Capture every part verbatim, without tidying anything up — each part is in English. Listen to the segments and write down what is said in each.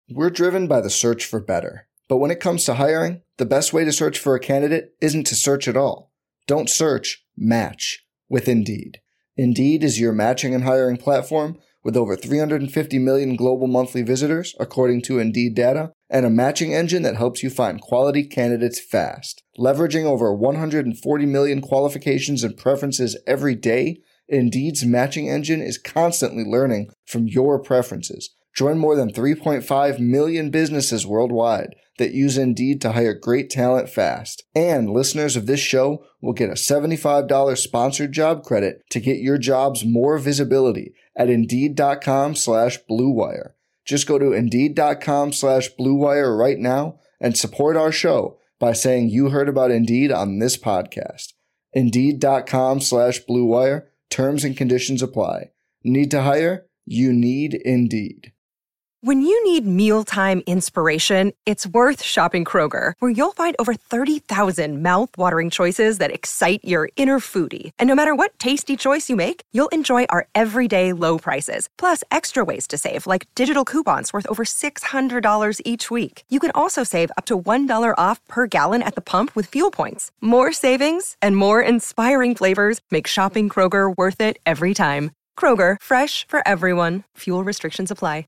We're driven by the search for better. But when it comes to hiring, the best way to search for a candidate isn't to search at all. Don't search, match with Indeed. Indeed is your matching and hiring platform with over three hundred fifty million global monthly visitors, according to Indeed data, and a matching engine that helps you find quality candidates fast. Leveraging over one hundred forty million qualifications and preferences every day, Indeed's matching engine is constantly learning from your preferences. Join more than three point five million businesses worldwide that use Indeed to hire great talent fast. And listeners of this show will get a seventy-five dollars sponsored job credit to get your jobs more visibility at Indeed.com slash Blue Wire. Just go to Indeed.com slash Blue Wire right now and support our show by saying you heard about Indeed on this podcast. Indeed.com slash Blue Wire. Terms and conditions apply. Need to hire? You need Indeed. When you need mealtime inspiration, it's worth shopping Kroger, where you'll find over thirty thousand mouth-watering choices that excite your inner foodie. And no matter what tasty choice you make, you'll enjoy our everyday low prices, plus extra ways to save, like digital coupons worth over six hundred dollars each week. You can also save up to one dollar off per gallon at the pump with fuel points. More savings and more inspiring flavors make shopping Kroger worth it every time. Kroger, fresh for everyone. Fuel restrictions apply.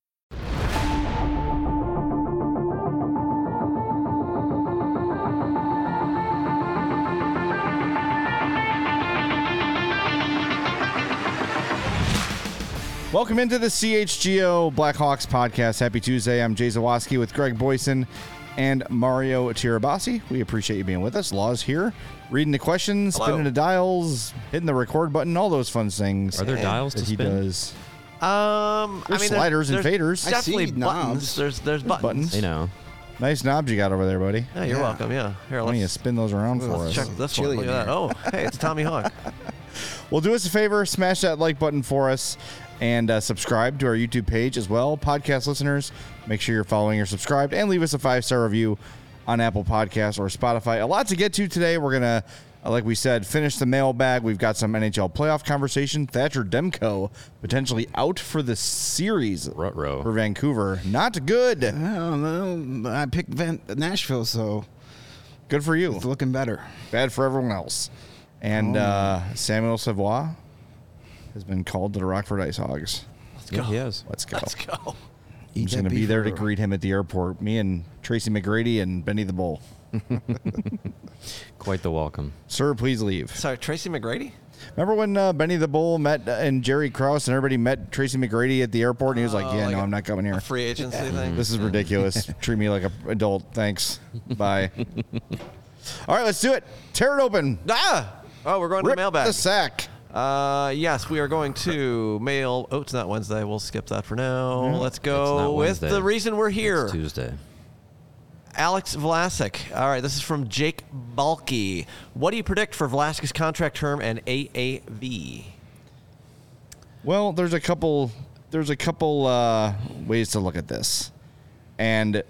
Welcome into the C H G O Blackhawks podcast. Happy Tuesday. I'm Jay Zawaski with Greg Boyson and Mario Tirabassi. We appreciate you being with us. Law's here, reading the questions, Hello. spinning the dials, hitting the record button, all those fun things. Are there dials that to he spin? does? Um, There's I mean, sliders there's, and there's faders. I Definitely see buttons. knobs. There's there's buttons. buttons. You know. Nice knobs you got over there, buddy. Yeah, you're Yeah. welcome. Yeah. Here, Why don't you let's, spin those around for Let's us? check this Chili one. Look in at that. Oh, hey, it's Tommy Hawk. Well, do us a favor, smash that like button for us, and uh, subscribe to our YouTube page as well. Podcast listeners, make sure you're following or subscribed, and leave us a five-star review on Apple Podcasts or Spotify. A lot to get to today. We're going to, uh, like we said, finish the mailbag. We've got some N H L playoff conversation. Thatcher Demko potentially out for the series Ruh-roh. for Vancouver. Not good. I don't know. I picked Van- Nashville, so Good for you. it's looking better. Bad for everyone else. And Oh. uh, Samuel Savoie has been called to the Rockford Ice Hogs. Let's Yeah, go. he is. Let's go. Let's go. I'm Eat just that going to be beef there to liver. greet him at the airport. Me and Tracy McGrady and Benny the Bull. Quite the welcome. Sir, please leave. Sorry, Tracy McGrady? Remember when uh, Benny the Bull met uh, and Jerry Krause and everybody met Tracy McGrady at the airport and he was like, Oh, yeah, like no, a- I'm not coming A here. free agency thing? This is ridiculous. Treat me like an adult. Thanks. Bye. All right, let's do it. Tear it open. Ah! Oh, we're going to Rip the mailbag. the sack. Uh, yes, we are going to mail. Oh, it's not Wednesday. We'll skip that for now. Let's It's go not with Wednesday. the reason we're here. It's Tuesday. Alex Vlasic. All right, this is from Jake Balky. What do you predict for Vlasic's contract term and A A V? Well, there's a couple there's a couple uh, ways to look at this. And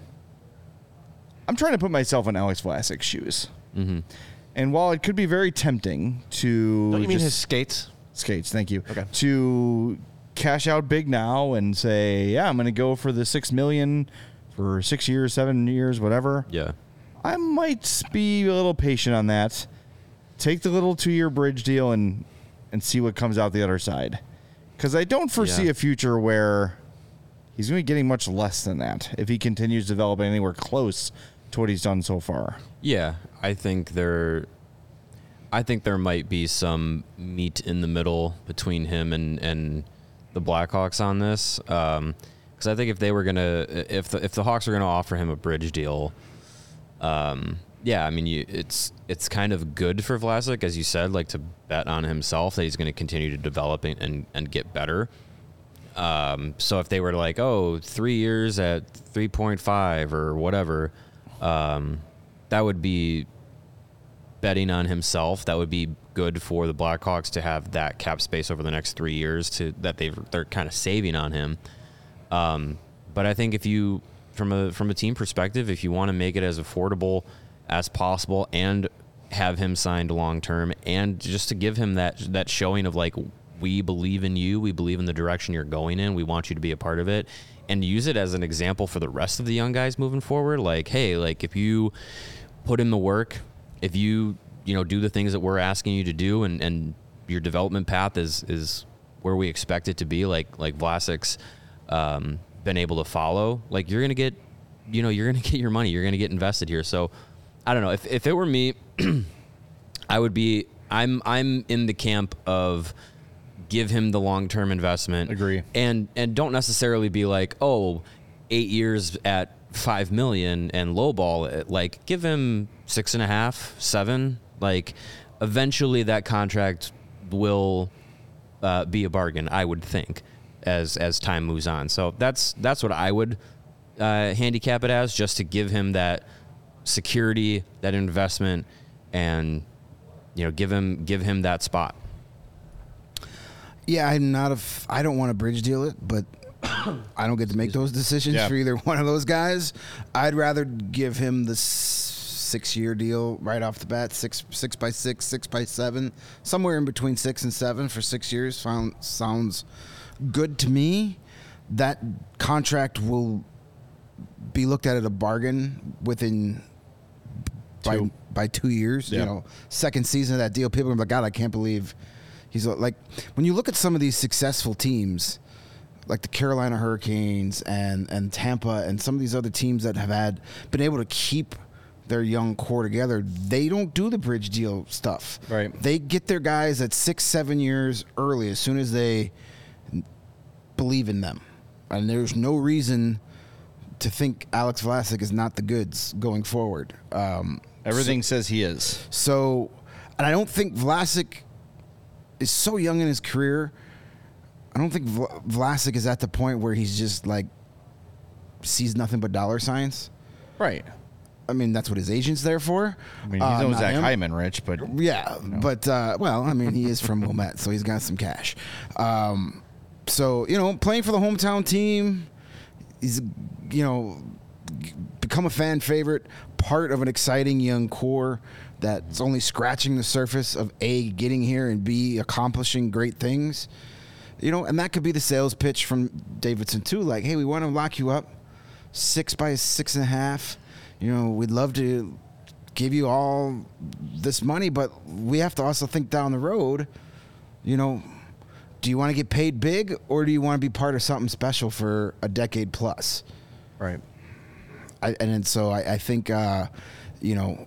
I'm trying to put myself in Alex Vlasic's shoes. Mm-hmm. And while it could be very tempting to Don't you mean just- his skates? skates, thank you. Okay. To cash out big now and say, yeah, I'm going to go for the six million for six years, seven years, whatever. Yeah. I might be a little patient on that. Take the little two-year bridge deal and and see what comes out the other side. Because I don't foresee Yeah. a future where he's going to be getting much less than that if he continues developing anywhere close to what he's done so far. Yeah, I think there I think there might be some meat in the middle between him and, and the Blackhawks on this. Um, because I think if they were gonna if the if the Hawks are gonna offer him a bridge deal, um, yeah, I mean you, it's it's kind of good for Vlasic, as you said, like to bet on himself that he's going to continue to develop and and get better. Um, so if they were like, oh, three years at three point five or whatever, um, that would be betting on himself. That would be good for the Blackhawks to have that cap space over the next three years to that they've they're kind of saving on him. Um, but I think if you, from a from a team perspective, if you want to make it as affordable as possible and have him signed long term, and just to give him that that showing of like, we believe in you, we believe in the direction you're going in, we want you to be a part of it, and use it as an example for the rest of the young guys moving forward. Like, hey, like if you put in the work, if you, you know, do the things that we're asking you to do, and, and your development path is, is where we expect it to be, like, like Vlasic's um, been able to follow, like you're going to get, you know, you're going to get your money, you're going to get invested here. So I don't know, if, if it were me, I would be, I'm, I'm in the camp of give him the long-term investment. Agree. And, and don't necessarily be like, oh, eight years at five million and lowball it. Like, give him six and a half, seven. Like, eventually that contract will uh, be a bargain, I would think, as as time moves on. So that's that's what I would uh, handicap it as, just to give him that security, that investment, and you know, give him give him that spot. Yeah, I'm not a. F- I don't want to bridge deal it, but I don't get to make those decisions Yeah. for either one of those guys. I'd rather give him the s- six-year deal right off the bat, six six by six, six by seven, somewhere in between six and seven for six years. Sound, sounds good to me. That contract will be looked at as a bargain within by Two. by two years. Yeah. You know, second season of that deal, people are like, God, I can't believe he's like. When you look at some of these successful teams, like the Carolina Hurricanes and, and Tampa and some of these other teams that have had been able to keep their young core together, they don't do the bridge deal stuff. Right. They get their guys at six, seven years early as soon as they believe in them. And there's no reason to think Alex Vlasic is not the goods going forward. Um, Everything says he is. so, and I don't think Vlasic is so young in his career. I don't think Vl- Vlasic is at the point where he's just like sees nothing but dollar signs. Right. I mean, that's what his agent's there for. I mean, he's Uh, no not Zach him. Hyman, Rich, but Yeah, but uh, well, I mean, he is from Wilmette, so he's got some cash. Um, so you know, playing for the hometown team, he's you know become a fan favorite, part of an exciting young core that's only scratching the surface of A, getting here, and B, accomplishing great things. You know, and that could be the sales pitch from Davidson too. Like, hey, we want to lock you up six by six and a half. You know, we'd love to give you all this money, but we have to also think down the road. You know, do you want to get paid big, or do you want to be part of something special for a decade plus? right. I, and, and so I, I think, uh, you know,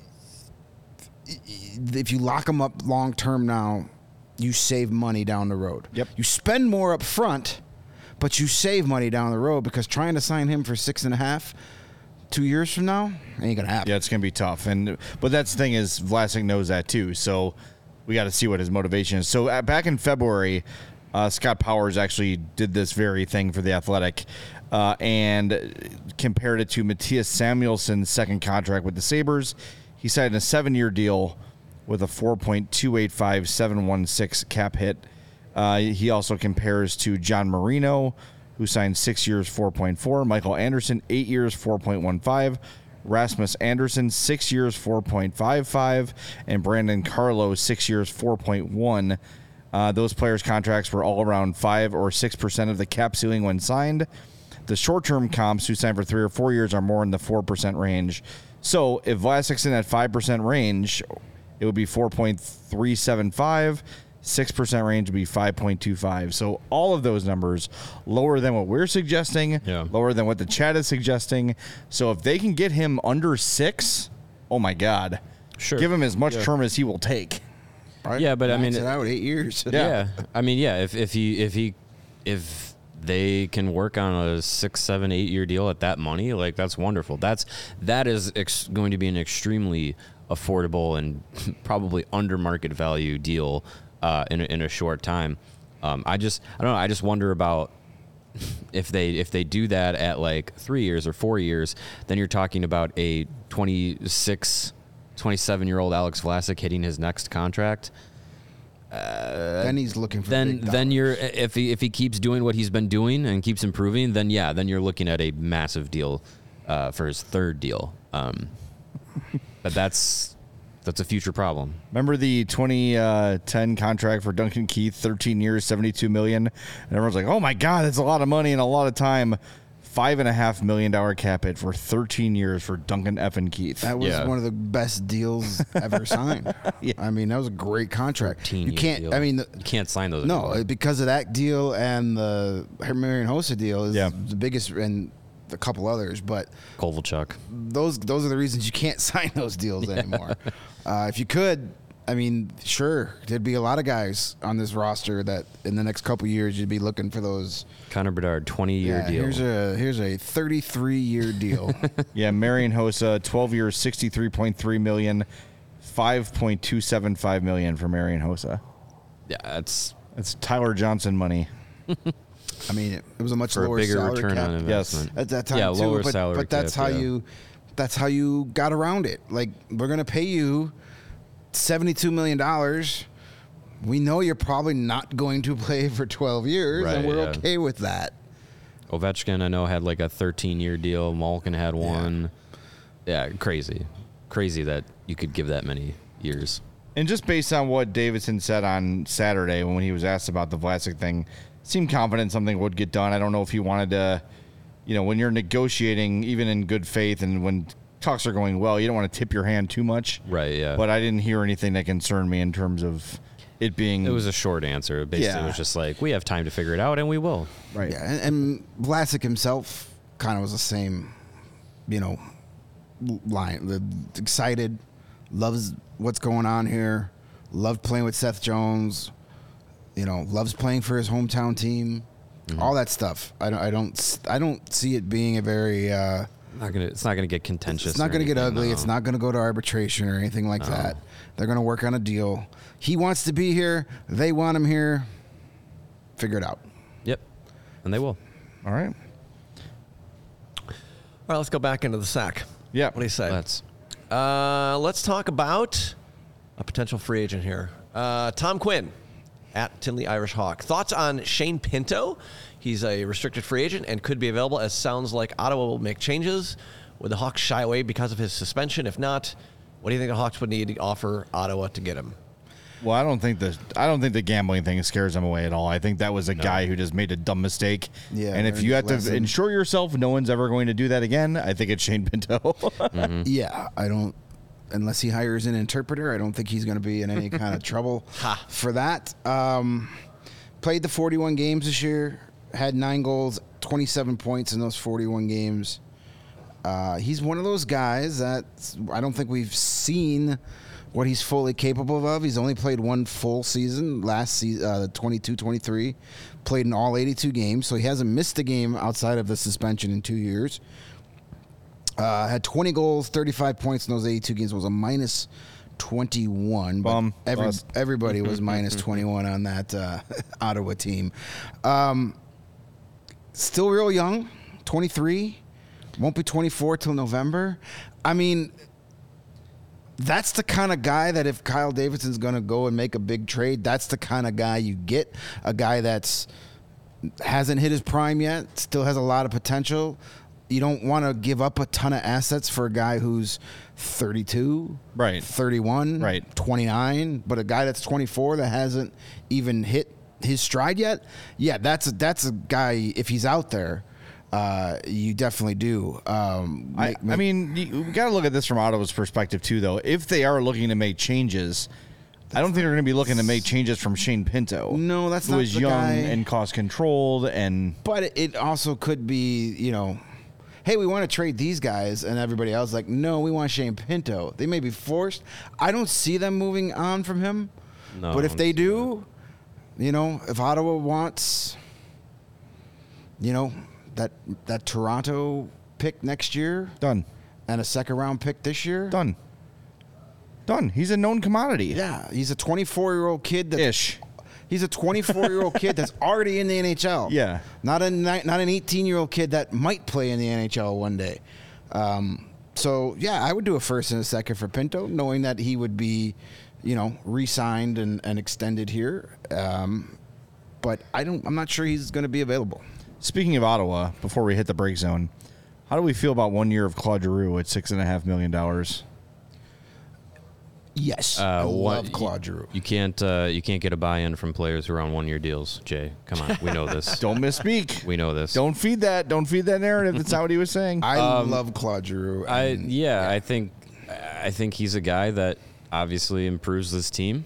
if you lock them up long term now, you save money down the road. Yep. You spend more up front, but you save money down the road, because trying to sign him for six and a half two years from now ain't gonna happen. Yeah, it's gonna be tough, and but that's the thing is Vlasic knows that too. So we got to see what his motivation is. So uh, back in February, uh, Scott Powers actually did this very thing for the Athletic, uh, and compared it to Matthias Samuelson's second contract with the Sabres. He signed a seven-year deal with a four point two eight five seven one six cap hit. Uh, he also compares to John Marino, who signed six years, four point four. Michael Anderson, eight years, four point one five. Rasmus Anderson, six years, four point five five. And Brandon Carlo, six years, four point one. Uh, those players' contracts were all around five or six percent of the cap ceiling when signed. The short-term comps who signed for three or four years are more in the four percent range. So if Vlasic's in that five percent range, it would be four point three seven five. six percent range would be five point two five. So all of those numbers lower than what we're suggesting, Yeah. lower than what the chat is suggesting. So if they can get him under six, oh my God. Sure. Give him as much term as he will take. Right? Yeah, but I Max mean- it out eight years. Yeah. I mean, yeah, if, if he if he if they can work on a six, seven, eight year deal at that money, like that's wonderful. That's that is ex- going to be an extremely affordable and probably under market value deal uh, in a, in a short time. Um, I just I don't know. I just wonder about if they if they do that at like three years or four years, then you're talking about a twenty-six, twenty-seven year old Alex Vlasic hitting his next contract. Then he's looking for Then big then dollars. you're if he if he keeps doing what he's been doing and keeps improving, then yeah, then you're looking at a massive deal uh, for his third deal. Um, but that's That's a future problem. Remember the twenty ten contract for Duncan Keith, thirteen years, seventy-two million dollars? And everyone's like, oh, my God, that's a lot of money and a lot of time. Five and a half million dollar cap hit for thirteen years for Duncan effing Keith. That was Yeah. one of the best deals ever signed. Yeah. I mean, that was a great contract. You can't. Deal. I mean, the, you can't sign those. no, anymore. because of that deal and the Marion Hossa deal is Yeah. the biggest, and a couple others. But Kovalchuk. those those are the reasons you can't sign those deals anymore. Uh, if you could, I mean, sure, there'd be a lot of guys on this roster that in the next couple years you'd be looking for those. Connor Bedard, twenty-year Yeah, deal. here's a here's a thirty-three year deal. Yeah, Marion Hossa, twelve years, sixty-three point three million dollars, five point two seven five million dollars for Marion Hossa. yeah, that's That's Tyler Johnson money. I mean, it, it was a much for a lower bigger salary return cap on investment. at that time yeah, too. lower but, salary but that's cap, how yeah. you that's how you got around it. Like, we're gonna pay you seventy-two million dollars. We know you're probably not going to play for twelve years, and Right, we're yeah. okay with that. Ovechkin, I know, had like a thirteen-year deal. Malkin had one. Yeah. crazy, crazy that you could give that many years. And just based on what Davidson said on Saturday when he was asked about the Vlasic thing, seemed confident something would get done. I don't know if he wanted to, you know, when you're negotiating, even in good faith and when talks are going well, you don't want to tip your hand too much. Right, yeah. But I didn't hear anything that concerned me in terms of it being. It was a short answer. Basically, Yeah. it was just like, we have time to figure it out, and we will. right. Yeah, and, and Vlasic himself kind of was the same, you know, line. The, excited, loves what's going on here, loved playing with Seth Jones, you know, loves playing for his hometown team, Mm-hmm. all that stuff. I don't, I don't, I don't see it being a very. Uh, Not gonna. It's not gonna get contentious. it's not or going to get anything, ugly. no. It's not going to go to arbitration or anything like that. They're going to work on a deal. He wants to be here. They want him here. Figure it out. Yep, and they will. All right. All right, let's go back into the sack. Yeah. What do you say? Let's. Uh, let's talk about a potential free agent here. Uh, Tom Quinn at Tinley Irish Hawk. Thoughts on Shane Pinto? He's a restricted free agent and could be available, as sounds like Ottawa will make changes. Would the Hawks shy away because of his suspension? If not, what do you think the Hawks would need to offer Ottawa to get him? Well, I don't think the I don't think the gambling thing scares him away at all. I think that was a guy who just made a dumb mistake. Yeah, and if learned you his have to lesson. ensure yourself no one's ever going to do that again, I think it's Shane Pinto. Yeah, I don't. Unless he hires an interpreter, I don't think he's going to be in any kind of trouble Ha. for that. Um, played the forty-one games this year, had nine goals, twenty-seven points in those forty-one games. Uh, he's one of those guys that I don't think we've seen what he's fully capable of. He's only played one full season last season, uh, twenty-two twenty-three. Played in all eighty-two games, so he hasn't missed a game outside of the suspension in two years. Uh, had twenty goals, thirty-five points in those eighty-two games. Was a minus twenty-one. But Bum. every, Bust. everybody was minus twenty-one on that uh, Ottawa team. Um, still real young, twenty-three. Won't be twenty-four till November. I mean, that's the kind of guy that if Kyle Davidson's going to go and make a big trade, that's the kind of guy you get. A guy that's hasn't hit his prime yet, still has a lot of potential. You don't want to give up a ton of assets for a guy who's thirty-two, Right. thirty-one, Right. twenty-nine, but a guy that's twenty-four that hasn't even hit his stride yet. Yeah, that's a, that's a guy, if he's out there, uh, you definitely do. Um, I, make- make- I mean, you, we got to look at this from Ottawa's perspective too, though. If they are looking to make changes, I don't think they're going to be looking to make changes from Shane Pinto. No, that's who not is the young guy. and cost controlled, and But it- it also could be, you know, hey, we want to trade these guys, and everybody else is like, no, we want Shane Pinto. They may be forced. I don't see them moving on from him. No, but if I they don't do, you know, if Ottawa wants, you know, that that Toronto pick next year done, and a second round pick this year, done, done. He's a known commodity. yeah, he's a twenty-four year old kid that Ish. He's a twenty-four year old kid that's already in the N H L. Yeah. Not a ni- not an eighteen year old kid that might play in the N H L one day. Um, so yeah, I would do a first and a second for Pinto, knowing that he would be, you know, re-signed and, and extended here. Um, but I don't. I'm not sure he's going to be available. Speaking of Ottawa, before we hit the break zone, how do we feel about one year of Claude Giroux at six and a half million dollars? Yes, Uh, I what- love Claude Giroux. You can't uh, you can't get a buy-in from players who are on one-year deals. Jay, come on, we know this. Don't misspeak. We know this. Don't feed that. Don't feed that narrative. That's not what he was saying. I love Claude Giroux. I and- yeah, I think I think he's a guy that obviously improves this team.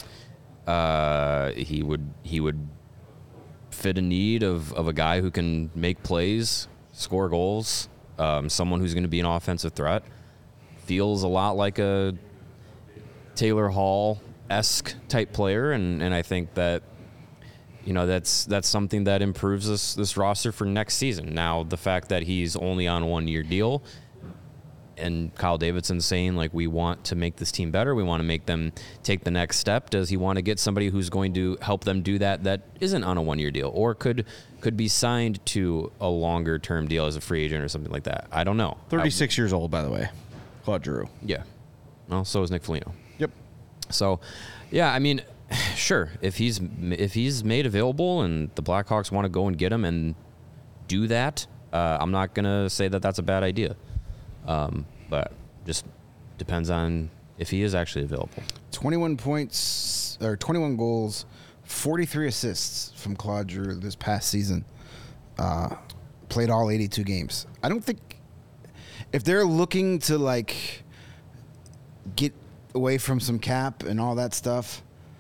Uh, he would he would fit a need of, of a guy who can make plays, score goals, um, someone who's going to be an offensive threat. Feels a lot like a Taylor Hall-esque type player, and, and I think that you know that's that's something that improves this this roster for next season. Now, the fact that he's only on a one-year deal, and Kyle Davidson saying, like, we want to make this team better, we want to make them take the next step. Does he want to get somebody who's going to help them do that that isn't on a one-year deal, or could could be signed to a longer-term deal as a free agent or something like that? I don't know. thirty-six years old, by the way. Claude Giroux. Yeah. Well, so is Nick Foligno. Yep. So, yeah, I mean, sure, if he's if he's made available and the Blackhawks want to go and get him and do that, uh, I'm not gonna say that that's a bad idea. Um, but just depends on if he is actually available. twenty-one points or twenty-one goals, forty-three assists from Claude Giroux this past season. Uh, played all eighty-two games. I don't think if they're looking to like get away from some cap and all that stuff,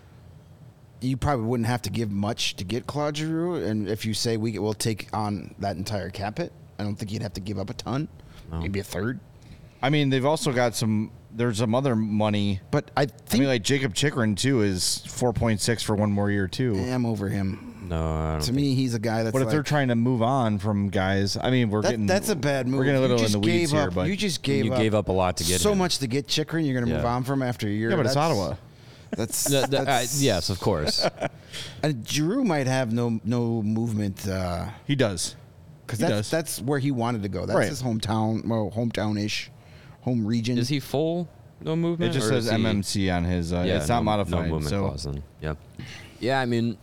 you probably wouldn't have to give much to get Claude Giroux. And if you say we will take on that entire cap hit, I don't think you'd have to give up a ton, No. maybe a third. I mean, they've also got some. There's some other money. But I I think mean, like Jacob Chikrin too is four point six for one more year too. I'm over him. No, I don't To think- me, he's a guy that's But if like, they're trying to move on from guys, I mean, we're That- getting that's a bad move. We're getting a You little in just the weeds gave here, up- but you just gave you up gave up a lot to get so him. much to get Chikrin. You're going to move Yeah. on from after a year. yeah, but it's That's- Ottawa. That's, The- the- uh, that's yes, of course. And Giroux might have no no movement because He does. He that's does. that's where he wanted to go. That's Right. his hometown, well, hometown ish, home region. Is he full? No movement. It just or says is he- M M C on his. Uh, Yeah, it's not no, modified. No movement so clause. Then. Yeah, yeah. I mean,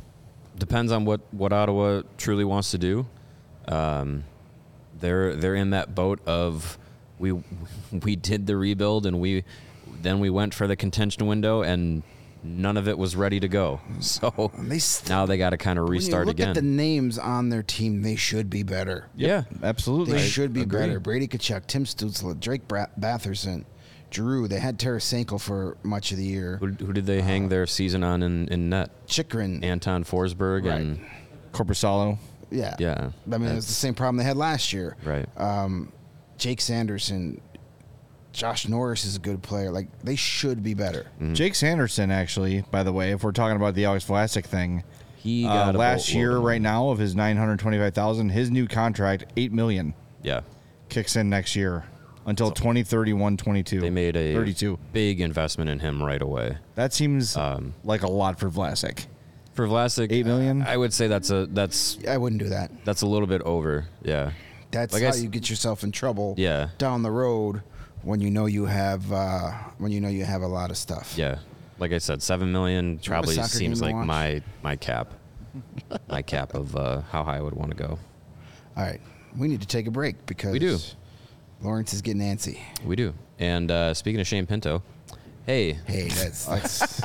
depends on what, what Ottawa truly wants to do. Um, they're they're in that boat of we we did the rebuild and we then we went for the contention window and none of it was ready to go. So They st- now they got to kind of when you restart look again. at the names on their team, they should be better. yeah, absolutely. They I should be agree. better. Brady Tkachuk, Tim Stützle, Drake Bra- Batherson, Giroux. They had Tarasenko for much of the year. who, who did they hang their season on in, in net? Chikrin. Anton Forsberg Right. and Corpusalo. yeah. yeah. I mean, it was that's- the same problem they had last year. Right. Um, Jake Sanderson, Josh Norris is a good player. Like, they should be better. Mm. Jake Sanderson, actually, by the way, if we're talking about the Alex Vlasic thing, He uh, got a last boatload year, of right money. now, of his nine hundred twenty-five thousand, his new contract eight million Yeah. kicks in next year until twenty thirty-one twenty-two. They made a thirty-two. big investment in him right away. That seems Um, like a lot for Vlasic. For Vlasic, Eight million? I would say that's a that's I wouldn't do that. that's a little bit over. Yeah, That's Like I how s- you get yourself in trouble Yeah. down the road when you know you have uh, when you know you have a lot of stuff. yeah. Like I said, seven million you want a probably soccer seems game to like watch? my my cap, my cap of uh, how high I would want to go. All right. We need to take a break because We do. Lawrence is getting antsy. We do. And uh, speaking of Shane Pinto, hey, Hey, that's that's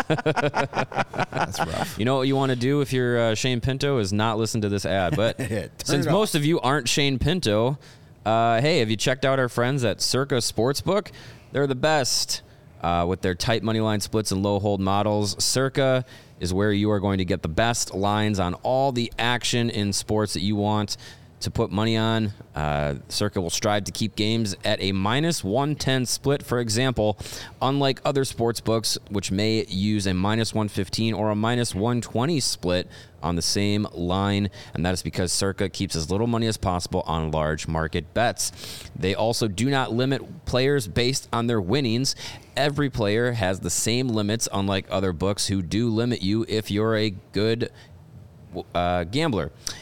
that's rough. you know what you want to do if you're uh, Shane Pinto is not listen to this ad. But Turn since it off. most of you aren't Shane Pinto, uh, hey, have you checked out our friends at Circa Sportsbook? They're the best uh, with their tight money line splits and low hold models. Circa is where you are going to get the best lines on all the action in sports that you want to put money on. Uh, Circa will strive to keep games at a minus one ten split, for example, unlike other sports books, which may use a minus one fifteen or a minus one twenty split on the same line, and that is because Circa keeps as little money as possible on large market bets. They also do not limit players based on their winnings. Every player has the same limits, unlike other books who do limit you if you're a good uh, gambler.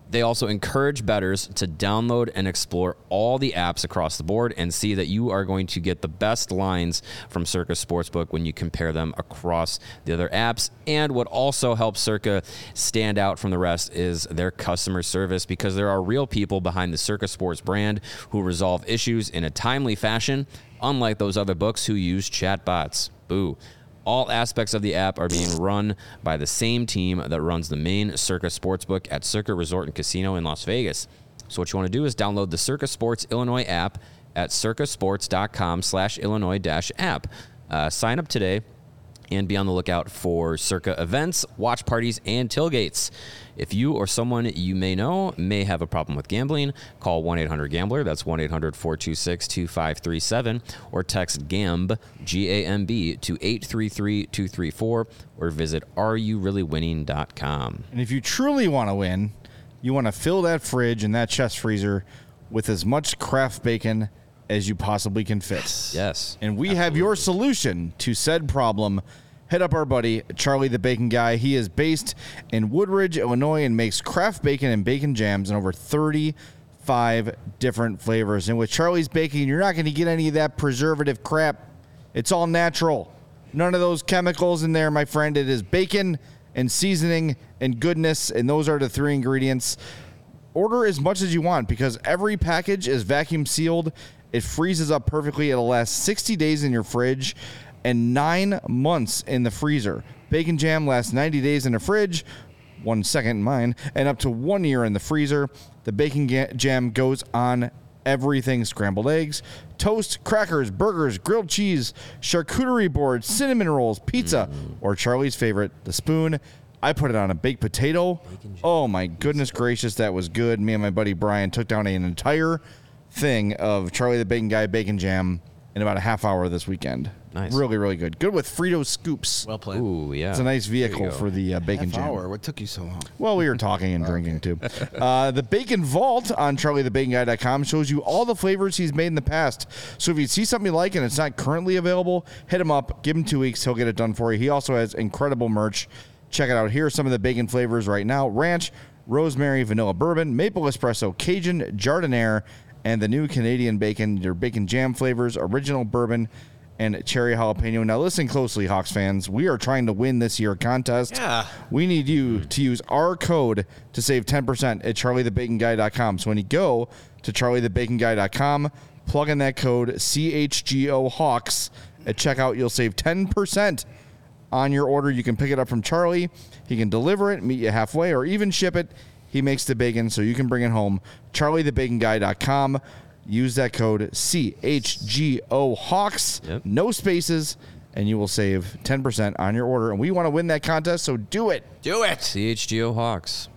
They also encourage bettors to download and explore all the apps across the board and see that you are going to get the best lines from Circa Sportsbook when you compare them across the other apps. And what also helps Circa stand out from the rest is their customer service, because there are real people behind the Circa Sports brand who resolve issues in a timely fashion, unlike those other books who use chatbots. Boo. All aspects of the app are being run by the same team that runs the main Circa Sportsbook at Circa Resort and Casino in Las Vegas. So what you want to do is download the Circa Sports Illinois app at circasports.com slash Illinois dash app. Uh, sign up today and be on the lookout for Circa events, watch parties, and tailgates. If you or someone you may know may have a problem with gambling, call one eight hundred gambler. That's one eight hundred four two six two five three seven, or text GAMB, G A M B, to eight three three two three four, or visit are you really winning dot com. And if you truly want to win, you want to fill that fridge and that chest freezer with as much craft bacon as you possibly can fit. Yes. And we have your solution to said problem. Hit up our buddy, Charlie the Bacon Guy. He is based in Woodridge, Illinois, and makes craft bacon and bacon jams in over thirty-five different flavors. And with Charlie's Bacon, you're not going to get any of that preservative crap. It's all natural. None of those chemicals in there, my friend. It is bacon and seasoning and goodness, and those are the three ingredients. Order as much as you want, because every package is vacuum sealed. It freezes up perfectly. It'll last sixty days in your fridge and nine months in the freezer. Bacon jam lasts ninety days in the fridge, one second in mine, and up to one year in the freezer. The bacon ga- jam goes on everything: scrambled eggs, toast, crackers, burgers, grilled cheese, charcuterie boards, cinnamon rolls, pizza, mm. or Charlie's favorite, the spoon. I put it on a baked potato. Oh my goodness gracious, that was good. Me and my buddy Brian took down an entire thing of Charlie the Bacon Guy bacon jam in about a half hour this weekend. Nice. Really, really good. Good with Frito scoops. Well played. Ooh, yeah. It's a nice vehicle for the uh, bacon Half jam. hour. What took you so long? Well, we were talking and drinking too. Uh, the Bacon Vault on charlie the bacon guy dot com shows you all the flavors he's made in the past. So if you see something you like and it's not currently available, hit him up. Give him two weeks. He'll get it done for you. He also has incredible merch. Check it out. Here are some of the bacon flavors right now: ranch, rosemary, vanilla bourbon, maple espresso, Cajun, jardiniere, and the new Canadian bacon. Your bacon jam flavors: original bourbon and cherry jalapeno. Now listen closely, Hawks fans. We are trying to win this year contest. Yeah. We need you to use our code to save ten percent at charlie the bacon guy dot com. So when you go to charlie the bacon guy dot com, plug in that code C H G O Hawks at checkout. You'll save ten percent on your order. You can pick it up from Charlie. He can deliver it, meet you halfway, or even ship it. He makes the bacon so you can bring it home. charlie the bacon guy dot com. Use that code C H G O Hawks. Yep. No spaces, and you will save ten percent on your order. And we want to win that contest, so do it. Do it. C H G O Hawks.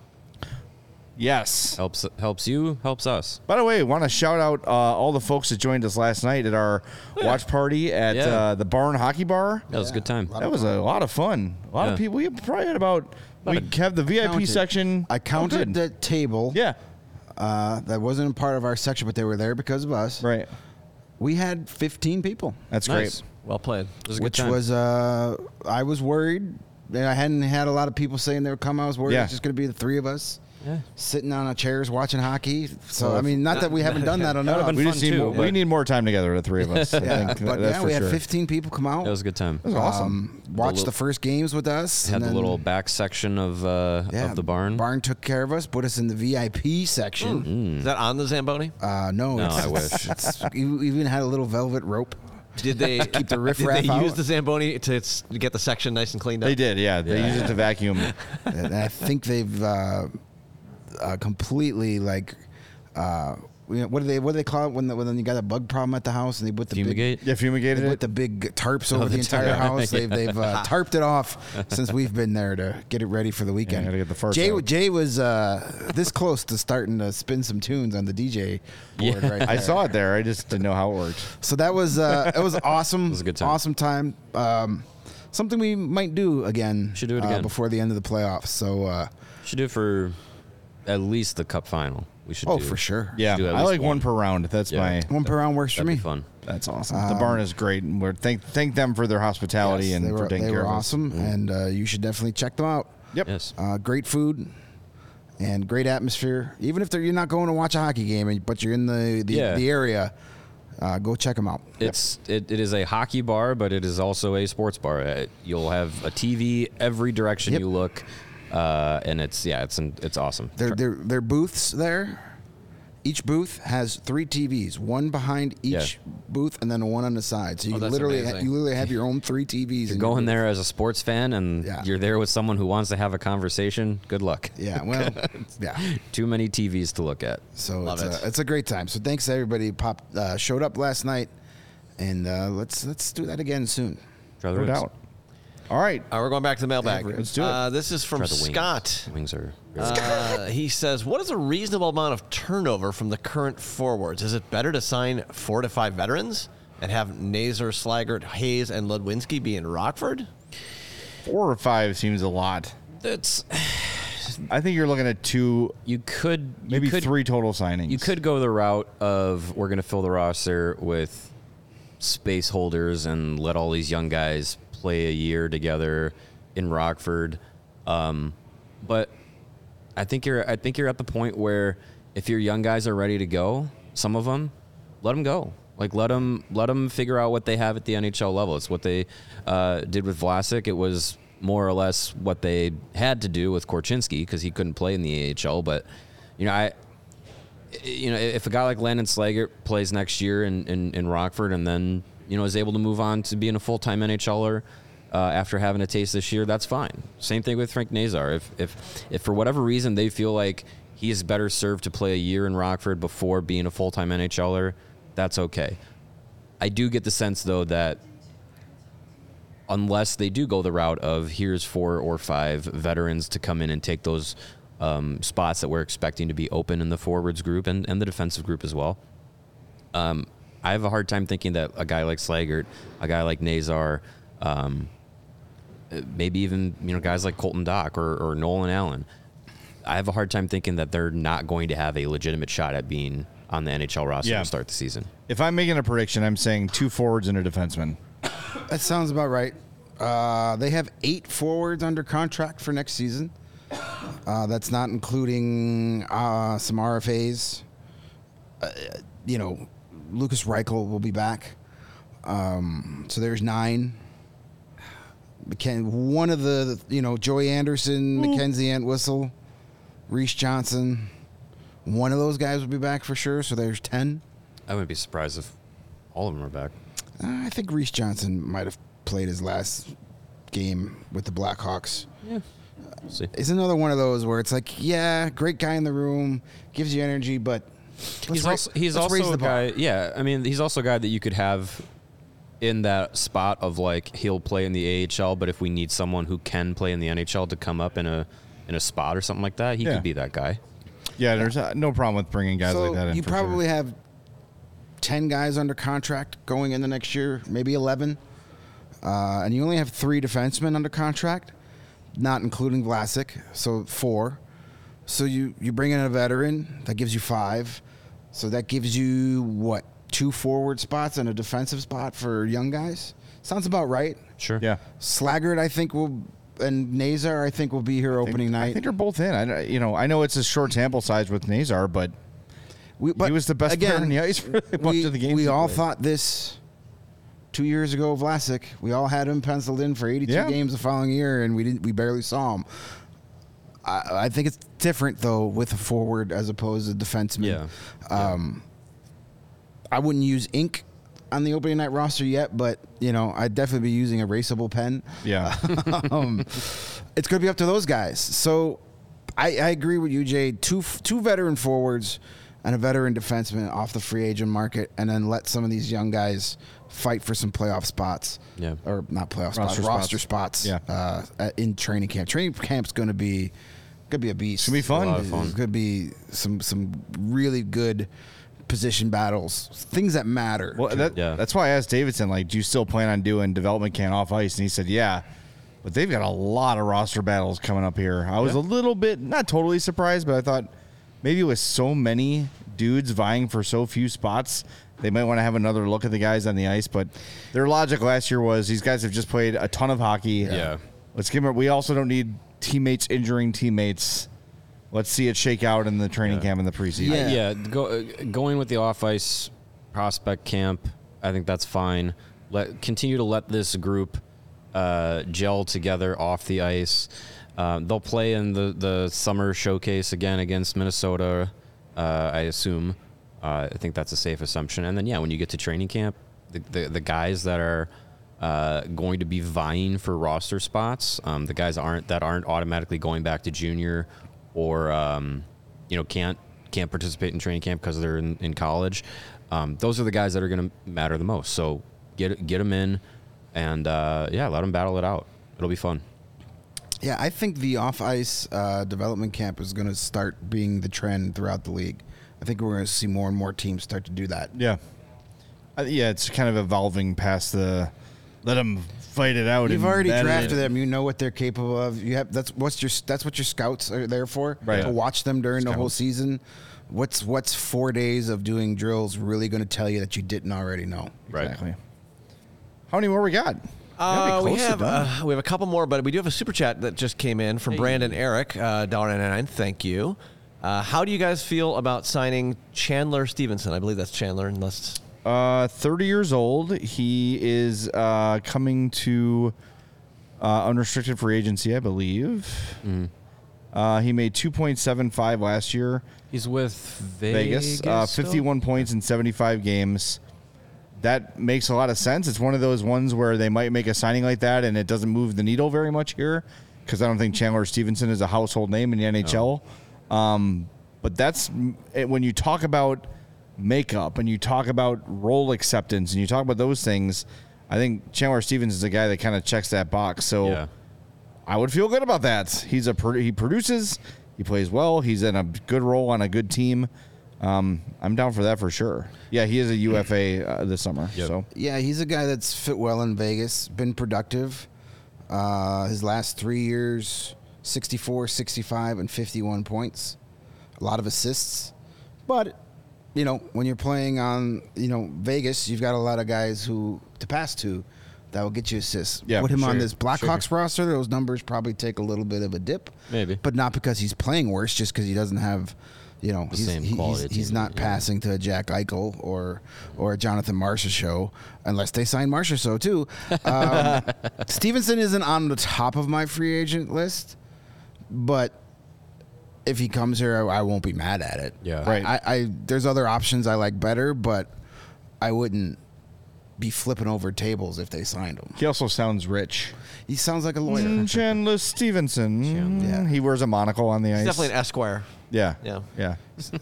Yes. Helps helps you, helps us. By the way, I want to shout out uh, all the folks that joined us last night at our watch party at Yeah. uh, the Barn Hockey Bar. That was a good time. That was a lot of fun. A lot Yeah. of people. We probably had about, we have the V I P counted. section. I Oh, counted good. the table. Yeah. Uh, that wasn't a part of our section, but they were there because of us. Right. We had fifteen people, That's Nice. great. Well played. It was a good which time. was uh, I was worried. I hadn't had a lot of people saying they would come. I was worried Yeah. it was just going to be the three of us. Yeah. Sitting on our chairs watching hockey. So, Well, I mean, not that we haven't done that enough. been We fun just need too, more, we but- need more time together, the three of us. I Yeah, think but that's yeah, for we had sure. fifteen people come out. That was a good time. That was awesome. Um, watched little- the first games with us. Had and the then- little back section of uh, yeah, of the barn. Barn took care of us, put us in the V I P section. Is that on the Zamboni? Uh, no, No, it's- I wish. it's- you even had a little velvet rope. Did they keep the riffraff Did they out? use the Zamboni to s- get the section nice and cleaned up? They did, yeah. They used it to vacuum. And I think they've uh, uh, completely like. Uh, you know, what do they what do they call it when the, when you got a bug problem at the house and they put the Fumigate? big Yeah, fumigated they put it. the big tarps over Oh, the, the entire tarp. house. They've Yeah. they've uh, tarped it off since we've been there to get it ready for the weekend. gotta get the farts Jay out. Jay was uh, this close to starting to spin some tunes on the D J board Yeah. right I there. saw it there. I just didn't know how it worked. So that was uh, it was awesome. It was a good time. Awesome time. Um, something we might do again. Should do it uh, again. before the end of the playoffs. So uh, Should do it for at least the cup final. We should oh, do. for sure. Yeah, do at I least like one. one. per round. That's Yeah. my. One per round works for That'd me. be fun. That's awesome. the barn is great, and we're thank thank them for their hospitality Yes, and they for were, taking they care were of us. awesome, and uh, you should definitely check them out. Yep. Yes. Uh, great food, and great atmosphere. Even if they're, you're not going to watch a hockey game, but you're in the the, Yeah. the area, uh, go check them out. It's it, it is a hockey bar, but it is also a sports bar. Uh, You'll have a T V every direction Yep. you look, uh, and it's yeah, it's it's awesome. Their their their booths there. Each booth has three T Vs, one behind each Yeah. booth, and then one on the side. So you Oh, that's literally ha- amazing. you literally have your own three T Vs. You're in your going booth. there as a sports fan, and Yeah. you're there with someone who wants to have a conversation. Good luck. Yeah, well, yeah. Too many T Vs to look at. So Love it's it. a, it's a great time. So thanks to everybody who popped uh, showed up last night, and uh, let's let's do that again soon. Try the No ribs. doubt. All right. Uh, we're going back to the mailbag. Yeah, let's do it. Uh, this is from Try the wings. Scott. Wings are. Uh, he says, "What is a reasonable amount of turnover from the current forwards? Is it better to sign four to five veterans and have Nazar, Slaggert, Hayes, and Ludwinski be in Rockford?" Four or five seems a lot. It's I think you're looking at two, you could you maybe could, three total signings. You could go the route of we're going to fill the roster with space holders and let all these young guys play a year together in Rockford, um, but I think you're I think you're at the point where if your young guys are ready to go, some of them, let them go. Like let them let them figure out what they have at the N H L level. It's what they uh, did with Vlasic. It was more or less what they had to do with Korchinski because he couldn't play in the A H L. But you know, I you know if a guy like Landon Slaggert plays next year in, in, in Rockford and then you know is able to move on to being a full time NHLer. Uh, after having a taste this year, that's fine. Same thing with Frank Nazar. If if if for whatever reason they feel like he is better served to play a year in Rockford before being a full-time NHLer, that's okay. I do get the sense though that unless they do go the route of here's four or five veterans to come in and take those um, spots that we're expecting to be open in the forwards group and, and the defensive group as well, um, I have a hard time thinking that a guy like Slaggert, a guy like Nazar, um, maybe even you know guys like Colton Dock or, or Nolan Allen. I have a hard time thinking that they're not going to have a legitimate shot at being on the N H L roster Yeah. to start the season. If I'm making a prediction, I'm saying two forwards and a defenseman. That sounds about right. Uh, they have eight forwards under contract for next season. Uh, that's not including uh, some R F As. Uh, you know, Lucas Reichel will be back. Um, so there's nine. McKen- one of the, you know, Joey Anderson, Mackenzie Entwistle, Reese Johnson. One of those guys will be back for sure. So there's ten. I wouldn't be surprised if all of them are back. Uh, I think Reese Johnson might have played his last game with the Blackhawks. Yeah. We'll see. It's another one of those where it's like, yeah, great guy in the room, gives you energy, but let's He's ra- also he's let's raise also a the bar. guy. Yeah, I mean, he's also a guy that you could have in that spot of like he'll play in the A H L, but if we need someone who can play in the N H L to come up in a in a spot or something like that, he Yeah. could be that guy. Yeah, there's uh, no problem with bringing guys So like that in. you for probably sure. have ten guys under contract going into next year, maybe eleven, uh, and you only have three defensemen under contract, not including Vlasic, so four. So you you bring in a veteran, that gives you five. So that gives you what, two forward spots and a defensive spot for young guys. Sounds about right. Sure. Yeah. Slaggert, I think will, and Nazar, I think will be here I think- opening I night. think they're both in. I, you know, I know it's a short sample size with Nazar, but We, he was the best player on the ice for a bunch we, of the games We he all played. thought this two years ago. Vlasic, we all had him penciled in for eighty-two Yeah. games the following year, and we didn't. We barely saw him. I, I think it's different though with a forward as opposed to defenseman. Yeah. Um, I wouldn't use ink on the opening night roster yet, but you know I'd definitely be using a erasable pen. Yeah. um, it's going to be up to those guys. So I, I agree with you, Jay. Two two veteran forwards and a veteran defenseman off the free agent market, and then let some of these young guys fight for some playoff spots. Yeah. Or not playoff Roster spots, roster spots. Yeah. Uh, at- in training camp. Training camp's going to be going to be a beast. It's gonna be fun. A lot of fun. It's going to be some some really good position battles, things that matter. Well, that, Yeah. that's why I asked Davidson, like, do you still plan on doing development camp off ice? And he said, yeah. But they've got a lot of roster battles coming up here. I was a little bit, not totally surprised, but I thought maybe with so many dudes vying for so few spots, they might want to have another look at the guys on the ice. But their logic last year was these guys have just played a ton of hockey. Yeah. Let's give them, we also don't need teammates injuring teammates. let's see it shake out in the training camp in the preseason. Yeah. Yeah, go, uh, going with the off-ice prospect camp, I think that's fine. Let continue to let this group uh, gel together off the ice. Um, they'll play in the, the summer showcase again against Minnesota, uh, I assume. Uh, I think that's a safe assumption. And then, yeah, when you get to training camp, the, the, the guys that are uh, going to be vying for roster spots, um, the guys aren't that aren't automatically going back to junior or um, you know can't can't participate in training camp because they're in, in college. Um, those are the guys that are going to matter the most. So get get them in, and uh, yeah, let them battle it out. It'll be fun. Yeah, I think the off-ice uh, development camp is going to start being the trend throughout the league. I think we're going to see more and more teams start to do that. Yeah. Uh, yeah, it's kind of evolving past the let them fight it out. You've and already battle drafted it. them. You know what they're capable of. You have that's what's your that's what your scouts are there for. Right. To watch them during the whole Scouts. season. What's what's four days of doing drills really going to tell you that you didn't already know? Exactly. How many more we got? Uh, we close to have done. uh, we have a couple more, but we do have a super chat that just came in from Brandon Eric, uh, one dollar ninety-nine. Thank you. Uh, how do you guys feel about signing Chandler Stevenson? I believe that's Chandler, unless Uh, thirty years old. He is uh, coming to uh, unrestricted free agency, I believe. Mm. Uh, he made two point seven five last year. He's with Vegas. Vegas, uh, still? fifty-one points in seventy-five games. That makes a lot of sense. It's one of those ones where they might make a signing like that and it doesn't move the needle very much here because I don't think Chandler Stevenson is a household name in the N H L. Um, but that's when you talk about makeup and you talk about role acceptance and you talk about those things, I think Chandler Stevens is a guy that kind of checks that box. So Yeah. I would feel good about that. He's a he produces, he plays well, he's in a good role on a good team. Um, I'm down for that for sure. Yeah, he is a U F A uh, this summer. Yep. So Yeah, he's a guy that's fit well in Vegas, been productive. Uh, his last three years, sixty-four, sixty-five, and fifty-one points. A lot of assists. But, you know, when you're playing on, you know, Vegas, you've got a lot of guys who to pass to that will get you assists. Yeah, Put him sure, on this Blackhawks sure. roster, those numbers probably take a little bit of a dip. Maybe. But not because he's playing worse, just because he doesn't have, you know, The he's, same he- quality he's, he's team, not yeah. passing to a Jack Eichel or or a Jonathan Marcia show, unless they sign Marcia so too. Um, Stevenson isn't on the top of my free agent list, but if he comes here, I, I won't be mad at it. Yeah. Right. I, I there's other options I like better, but I wouldn't be flipping over tables if they signed him. he also sounds rich. He sounds like a lawyer. Mm, Chandler Stevenson. Chandler. Yeah. He wears a monocle on the he's ice. definitely an Esquire. yeah. Yeah. Yeah.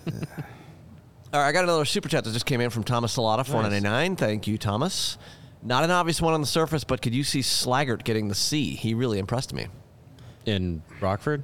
All right, I got another super chat that just came in from Thomas Salata, four ninety-nine. Thank you, Thomas. Not an obvious one on the surface, but could you see Slaggert getting the C? He really impressed me. In Rockford?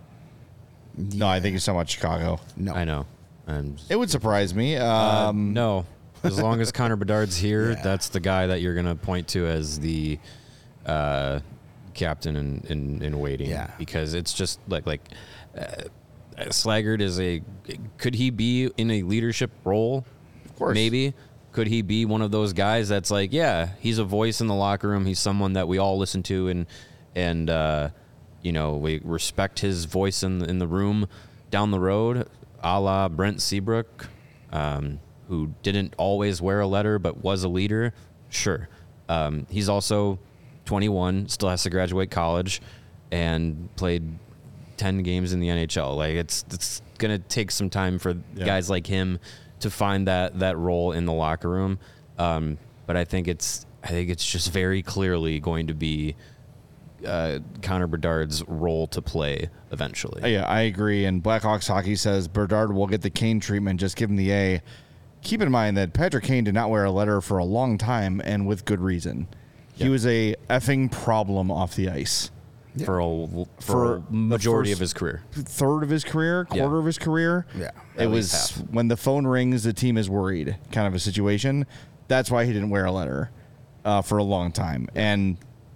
No, I think he's so much Chicago. No, I know. Um, It would surprise me. uh, Um, no. As long as Connor Bedard's here, Yeah. that's the guy that you're going to point to as the uh, captain in, in, in waiting. Yeah. Because it's just like, like uh, Slaggert is a, could he be in a leadership role? Of course. Maybe. Could he be one of those guys that's like, yeah, he's a voice in the locker room. He's someone that we all listen to and, and, uh, you know, we respect his voice in, in the room down the road, a la Brent Seabrook, um, who didn't always wear a letter but was a leader. Sure. Um, he's also twenty-one, still has to graduate college, and played ten games in the N H L. Like it's it's gonna take some time for Yeah. guys like him to find that that role in the locker room. Um, but I think it's I think it's just very clearly going to be uh, Connor Bedard's role to play eventually. Yeah, I agree. And Blackhawks hockey says Bedard will get the Kane treatment. Just give him the A. Keep in mind that Patrick Kane did not wear a letter for a long time, and with good reason. He Yep. was a effing problem off the ice. For a for, For a the majority first- of his career. Third of his career, Yeah. quarter of his career. Yeah. It At was least half. when the phone rings, the team is worried kind of a situation. That's why he didn't wear a letter uh, for a long time. And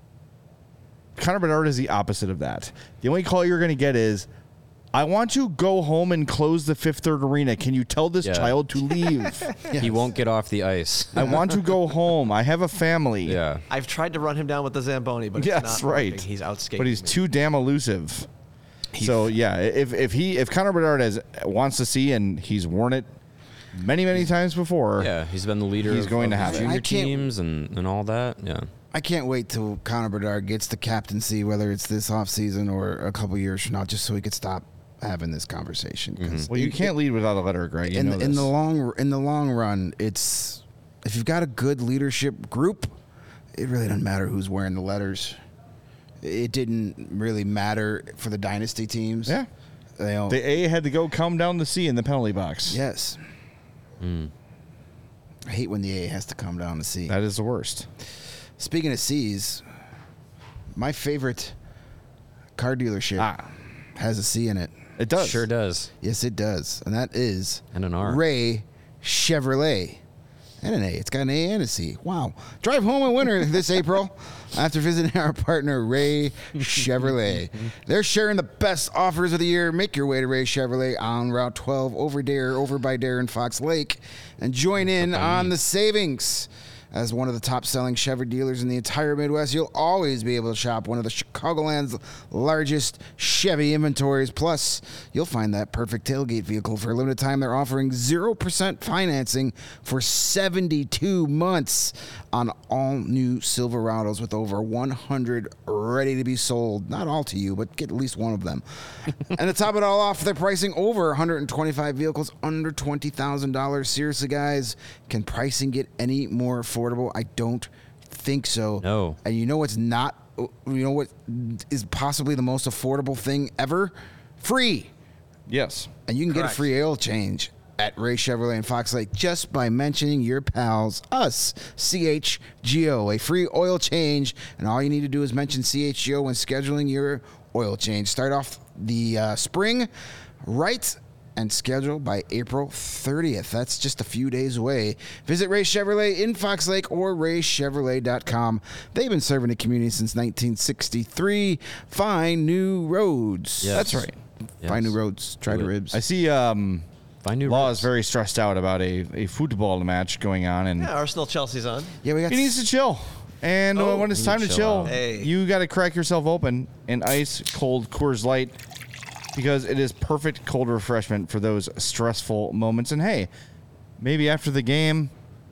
Connor Bedard is the opposite of that. The only call you're going to get is, I want to go home and close the Fifth Third Arena. Can you tell this Yeah. child to leave? He won't get off the ice. I want to go home. I have a family. Yeah. I've tried to run him down with the Zamboni, but Yes, it's not right. working. He's outskating But he's me. too damn elusive. So yeah, if if he if Connor Bedard has wants to see and he's worn it many many times before, Yeah, he's been the leader. He's of, going to of have it. junior I can't- teams and, and all that. Yeah. I can't wait till Connor Bedard gets the captaincy, whether it's this offseason or a couple years from now, just so we could stop having this conversation. 'Cause well, you it- can't lead without a letter, Greg. You in, know in this. the long in the long run, it's if you've got a good leadership group, it really doesn't matter who's wearing the letters. It didn't really matter for the dynasty teams. Yeah. They all, The A had to go come down the C in the penalty box. yes. I hate when the A has to come down to C. That is the worst. Speaking of C's, my favorite car dealership Ah. has a C in it. It does. Sure does. Yes, it does, and that is And an R. Ray Chevrolet. And an A. It's got an A and a C. Wow. Drive home a winner this April after visiting our partner, Ray Chevrolet. They're sharing the best offers of the year. Make your way to Ray Chevrolet on Route twelve over Dare, over by Dare and Fox Lake, and join in on the savings. As one of the top-selling Chevy dealers in the entire Midwest, you'll always be able to shop one of the Chicagoland's largest Chevy inventories. Plus, you'll find that perfect tailgate vehicle. For a limited time, they're offering zero percent financing for seventy-two months on all new Silverados with over one hundred ready to be sold. Not all to you, but get at least one of them. And to top it all off, they're pricing over one hundred twenty-five vehicles under twenty thousand dollars. Seriously, guys, can pricing get any more affordable? I don't think so. No. And you know what's not, you know what is possibly the most affordable thing ever? Free. Yes. And you can get Correct. a free oil change at Ray Chevrolet and Fox Lake just by mentioning your pals, us, C H G O, a free oil change. And all you need to do is mention C H G O when scheduling your oil change. Start off the uh, spring right and schedule by April thirtieth. That's just a few days away. Visit Ray Chevrolet in Fox Lake or ray chevrolet dot com. They've been serving the community since nineteen sixty-three. Find new roads. Yes. That's right. Yes. Find new roads. Try Do the it. ribs. I see um, Find new Law routes. is very stressed out about a, a football match going on, and Yeah, Arsenal Chelsea's on. Yeah, we got he needs to chill. And uh, Oh, when it's you time to chill chill, out. Hey. you got to crack yourself open in ice cold Coors Light because it is perfect cold refreshment for those stressful moments. And hey, maybe after the game,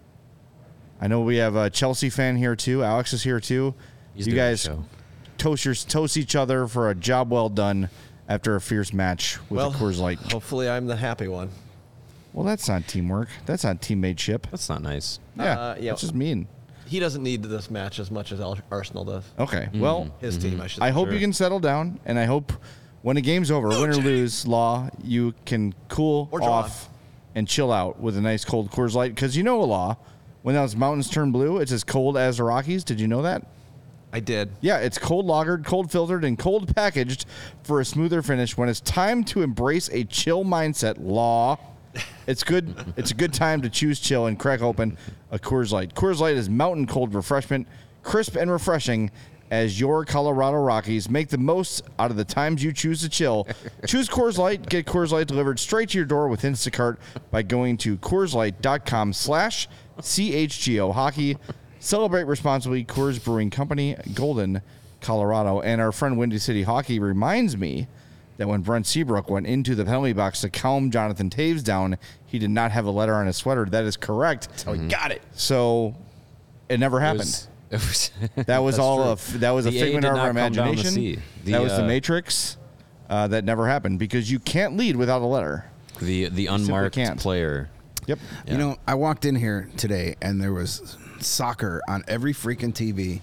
I know we have a Chelsea fan here too. Alex is here too. He's you doing the guys show. toast your toast each other for a job well done after a fierce match with Well, a Coors Light. hopefully I'm the happy one. Well, that's not teamwork. That's not teammateship. That's not nice. Yeah, Uh, yeah. that's just mean. He doesn't need this match as much as Al- Arsenal does. Okay, well, His team, I should I say. hope you can settle down, and I hope when the game's over, win or lose, Law, you can cool Or draw. off and chill out with a nice cold Coors Light. Because you know, Law, when those mountains turn blue, it's as cold as the Rockies. Did you know that? I did. Yeah, it's cold lagered, cold filtered, and cold packaged for a smoother finish. When it's time to embrace a chill mindset, Law, it's good. It's a good time to choose chill and crack open a Coors Light. Coors Light is mountain cold refreshment, crisp and refreshing as your Colorado Rockies. Make the most out of the times you choose to chill. Choose Coors Light. Get Coors Light delivered straight to your door with Instacart by going to CoorsLight.com slash CHGO Hockey. Celebrate responsibly. Coors Brewing Company, Golden, Colorado. And our friend Windy City Hockey reminds me that when Brent Seabrook went into the penalty box to calm Jonathan Taves down, he did not have a letter on his sweater. That is correct. That's how he got it. So it never It happened. was, it was that was That's all true. a f- that was a The A figment did of our not come down the imagination. C. The, that was the uh, Matrix. Uh, that never happened because you can't lead without a letter. the the unmarked can't. player. Yep. Yeah. You know, I walked in here today and there was soccer on every freaking T V.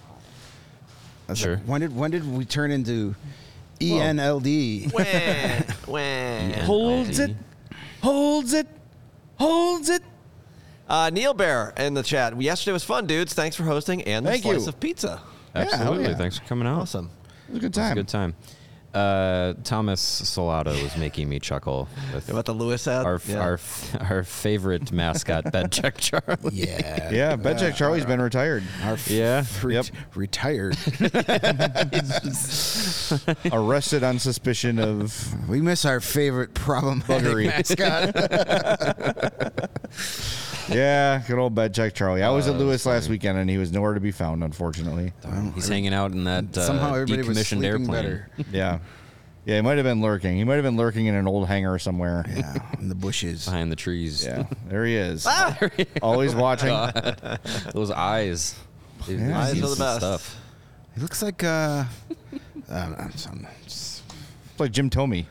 I was Sure. like, when did when did we turn into E N L D? Wah, wah. Holds it, holds it, holds it. Uh, Neil Bear in the chat. Yesterday was fun, dudes. Thanks for hosting and the Thank slice you. of pizza. Absolutely. yeah. Thanks for coming out. Awesome. It was a good It was a time. good time. Uh, Thomas Solado was making me chuckle with About the Lewis ad? our Yeah. our our favorite mascot, Bed Check Charlie. Yeah. Yeah, Bedcheck Charlie's been retired. Our f- Yeah. re- Yep. retired. Arrested on suspicion of We miss our favorite problematic Buggery. mascot. yeah, good old Bedcheck Charlie. I was at Lewis last weekend and he was nowhere to be found, unfortunately. He's hanging out in that uh, Somehow everybody was decommissioned sleeping airplane. better. Yeah. Yeah, he might have been lurking. He might have been lurking in an old hangar somewhere. Yeah, in the bushes. Behind the trees. Yeah, there he is. Always watching. Those eyes. Dude, Yeah. Eyes he's are the some best. Stuff. He looks like uh, uh some, It's like Jim Tomey.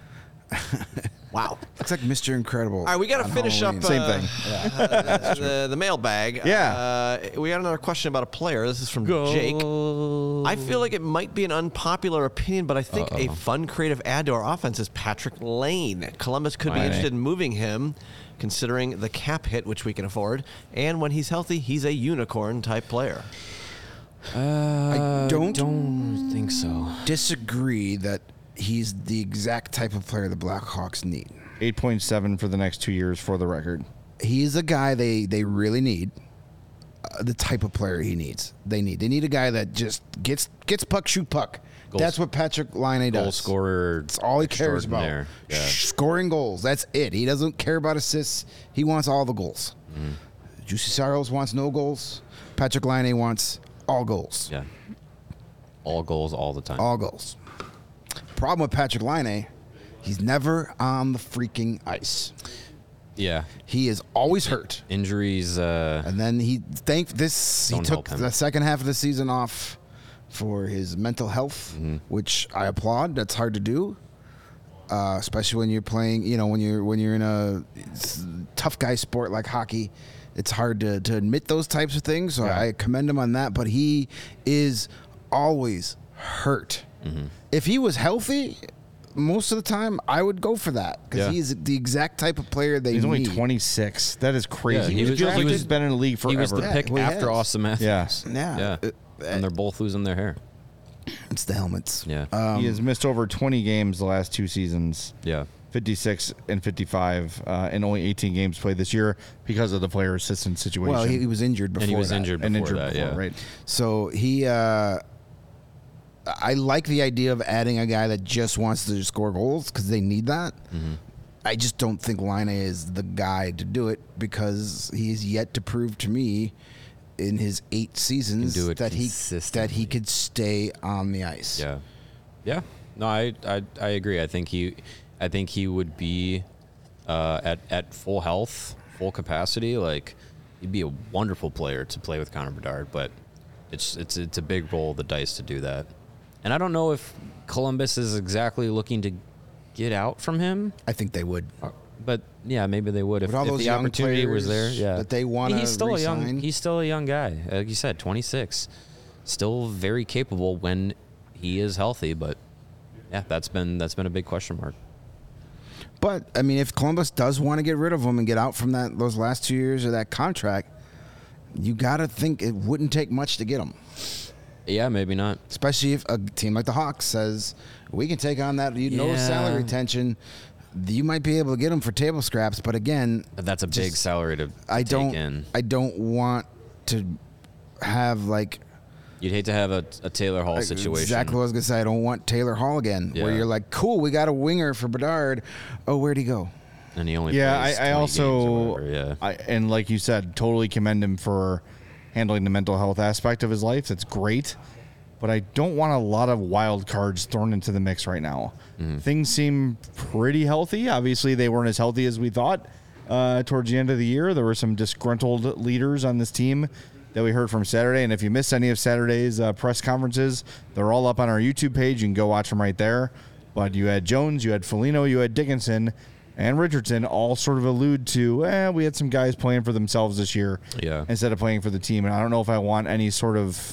Wow. looks like Mister Incredible. All right, we got to on finish Halloween. up Same uh, thing. the, the mailbag. Yeah. Uh, we got another question about a player. This is from Jake. I feel like it might be an unpopular opinion, but I think a fun, creative add to our offense is Patrick Lane. Columbus could be Lane. interested in moving him, considering the cap hit, which we can afford. And when he's healthy, he's a unicorn-type player. Uh, I don't, don't think so. disagree that he's the exact type of player the Blackhawks need. eight point seven for the next two years for the record. He's a guy they, they really need. Uh, the type of player he needs. They need. They need a guy that just gets gets puck, shoot puck. Goals- That's what Patrick Laine does. Goal scorer. That's all he cares about. extraordinaire. Yeah. Scoring goals. That's it. He doesn't care about assists. He wants all the goals. Mm-hmm. Juicy Saros wants no goals. Patrick Laine wants all goals. Yeah. All goals all the time. All goals. Problem with Patrick Laine, he's never on the freaking ice. Yeah. He is always hurt. Injuries. Uh, And then he thank this he Don't took help him. the second half of the season off for his mental health, Mm-hmm. which I applaud. That's hard to do. Uh, especially when you're playing, you know, when you're when you're in a s- tough guy sport like hockey, it's hard to, to admit those types of things. So Yeah. I commend him on that. But he is always hurt. Mm-hmm. If he was healthy, most of the time I would go for that because Yeah. he's the exact type of player they He's only need. twenty-six. That is crazy. Yeah, he he was, was- feels he like was- he's been in the league forever. he was the Yeah, pick well, he after has. Austin Matthews. Yeah. Yeah. Yeah. Uh, and they're both losing their hair. It's the helmets. Yeah. Um, he has missed over twenty games the last two seasons. yeah. fifty-six and fifty-five, uh, and only eighteen games played this year because of the player assistance situation. Well, he, he was injured before And he was that. injured before and injured that. before, yeah. right? So he, uh, I like the idea of adding a guy that just wants to score goals because they need that. Mm-hmm. I just don't think Laine is the guy to do it because he's yet to prove to me in his eight seasons do it that he that consistently. he could stay on the ice. Yeah. Yeah. No, I, I I agree. I think he I think he would be uh, at at full health, full capacity. Like he'd be a wonderful player to play with Connor Bedard, but it's it's it's a big roll of the dice to do that. And I don't know if Columbus is exactly looking to get out from him, I think they would. but yeah, maybe they would if, With all if those the young opportunity was there. players Yeah, that they wanna He's still a young. re-sign. He's still a young guy, like you said, twenty-six, still very capable when he is healthy. But yeah, that's been that's been a big question mark. But I mean, if Columbus does want to get rid of him and get out from that those last two years of that contract, you got to think it wouldn't take much to get him. Yeah, maybe not. Especially if a team like the Hawks says we can take on that, you know, Yeah. salary retention. You might be able to get him for table scraps, but again, That's a just- big salary to I take don't. in. I don't want to have like You'd hate to have a, a Taylor Hall situation. exactly what I was gonna say. I don't want Taylor Hall again, where Yeah. you're like, cool, we got a winger for Bedard. Oh, where'd he go? And he only Yeah, plays I, I twenty also, games or whatever, yeah. I, and like you said, totally commend him for handling the mental health aspect of his life. That's great, but I don't want a lot of wild cards thrown into the mix right now. Mm-hmm. Things seem pretty healthy. Obviously, they weren't as healthy as we thought uh, towards the end of the year. There were some disgruntled leaders on this team that we heard from Saturday, and if you missed any of Saturday's uh, press conferences, they're all up on our YouTube page. You can go watch them right there. But you had Jones, you had Foligno, you had Dickinson, and Richardson all sort of allude to, eh, we had some guys playing for themselves this year Yeah. instead of playing for the team. And I don't know if I want any sort of,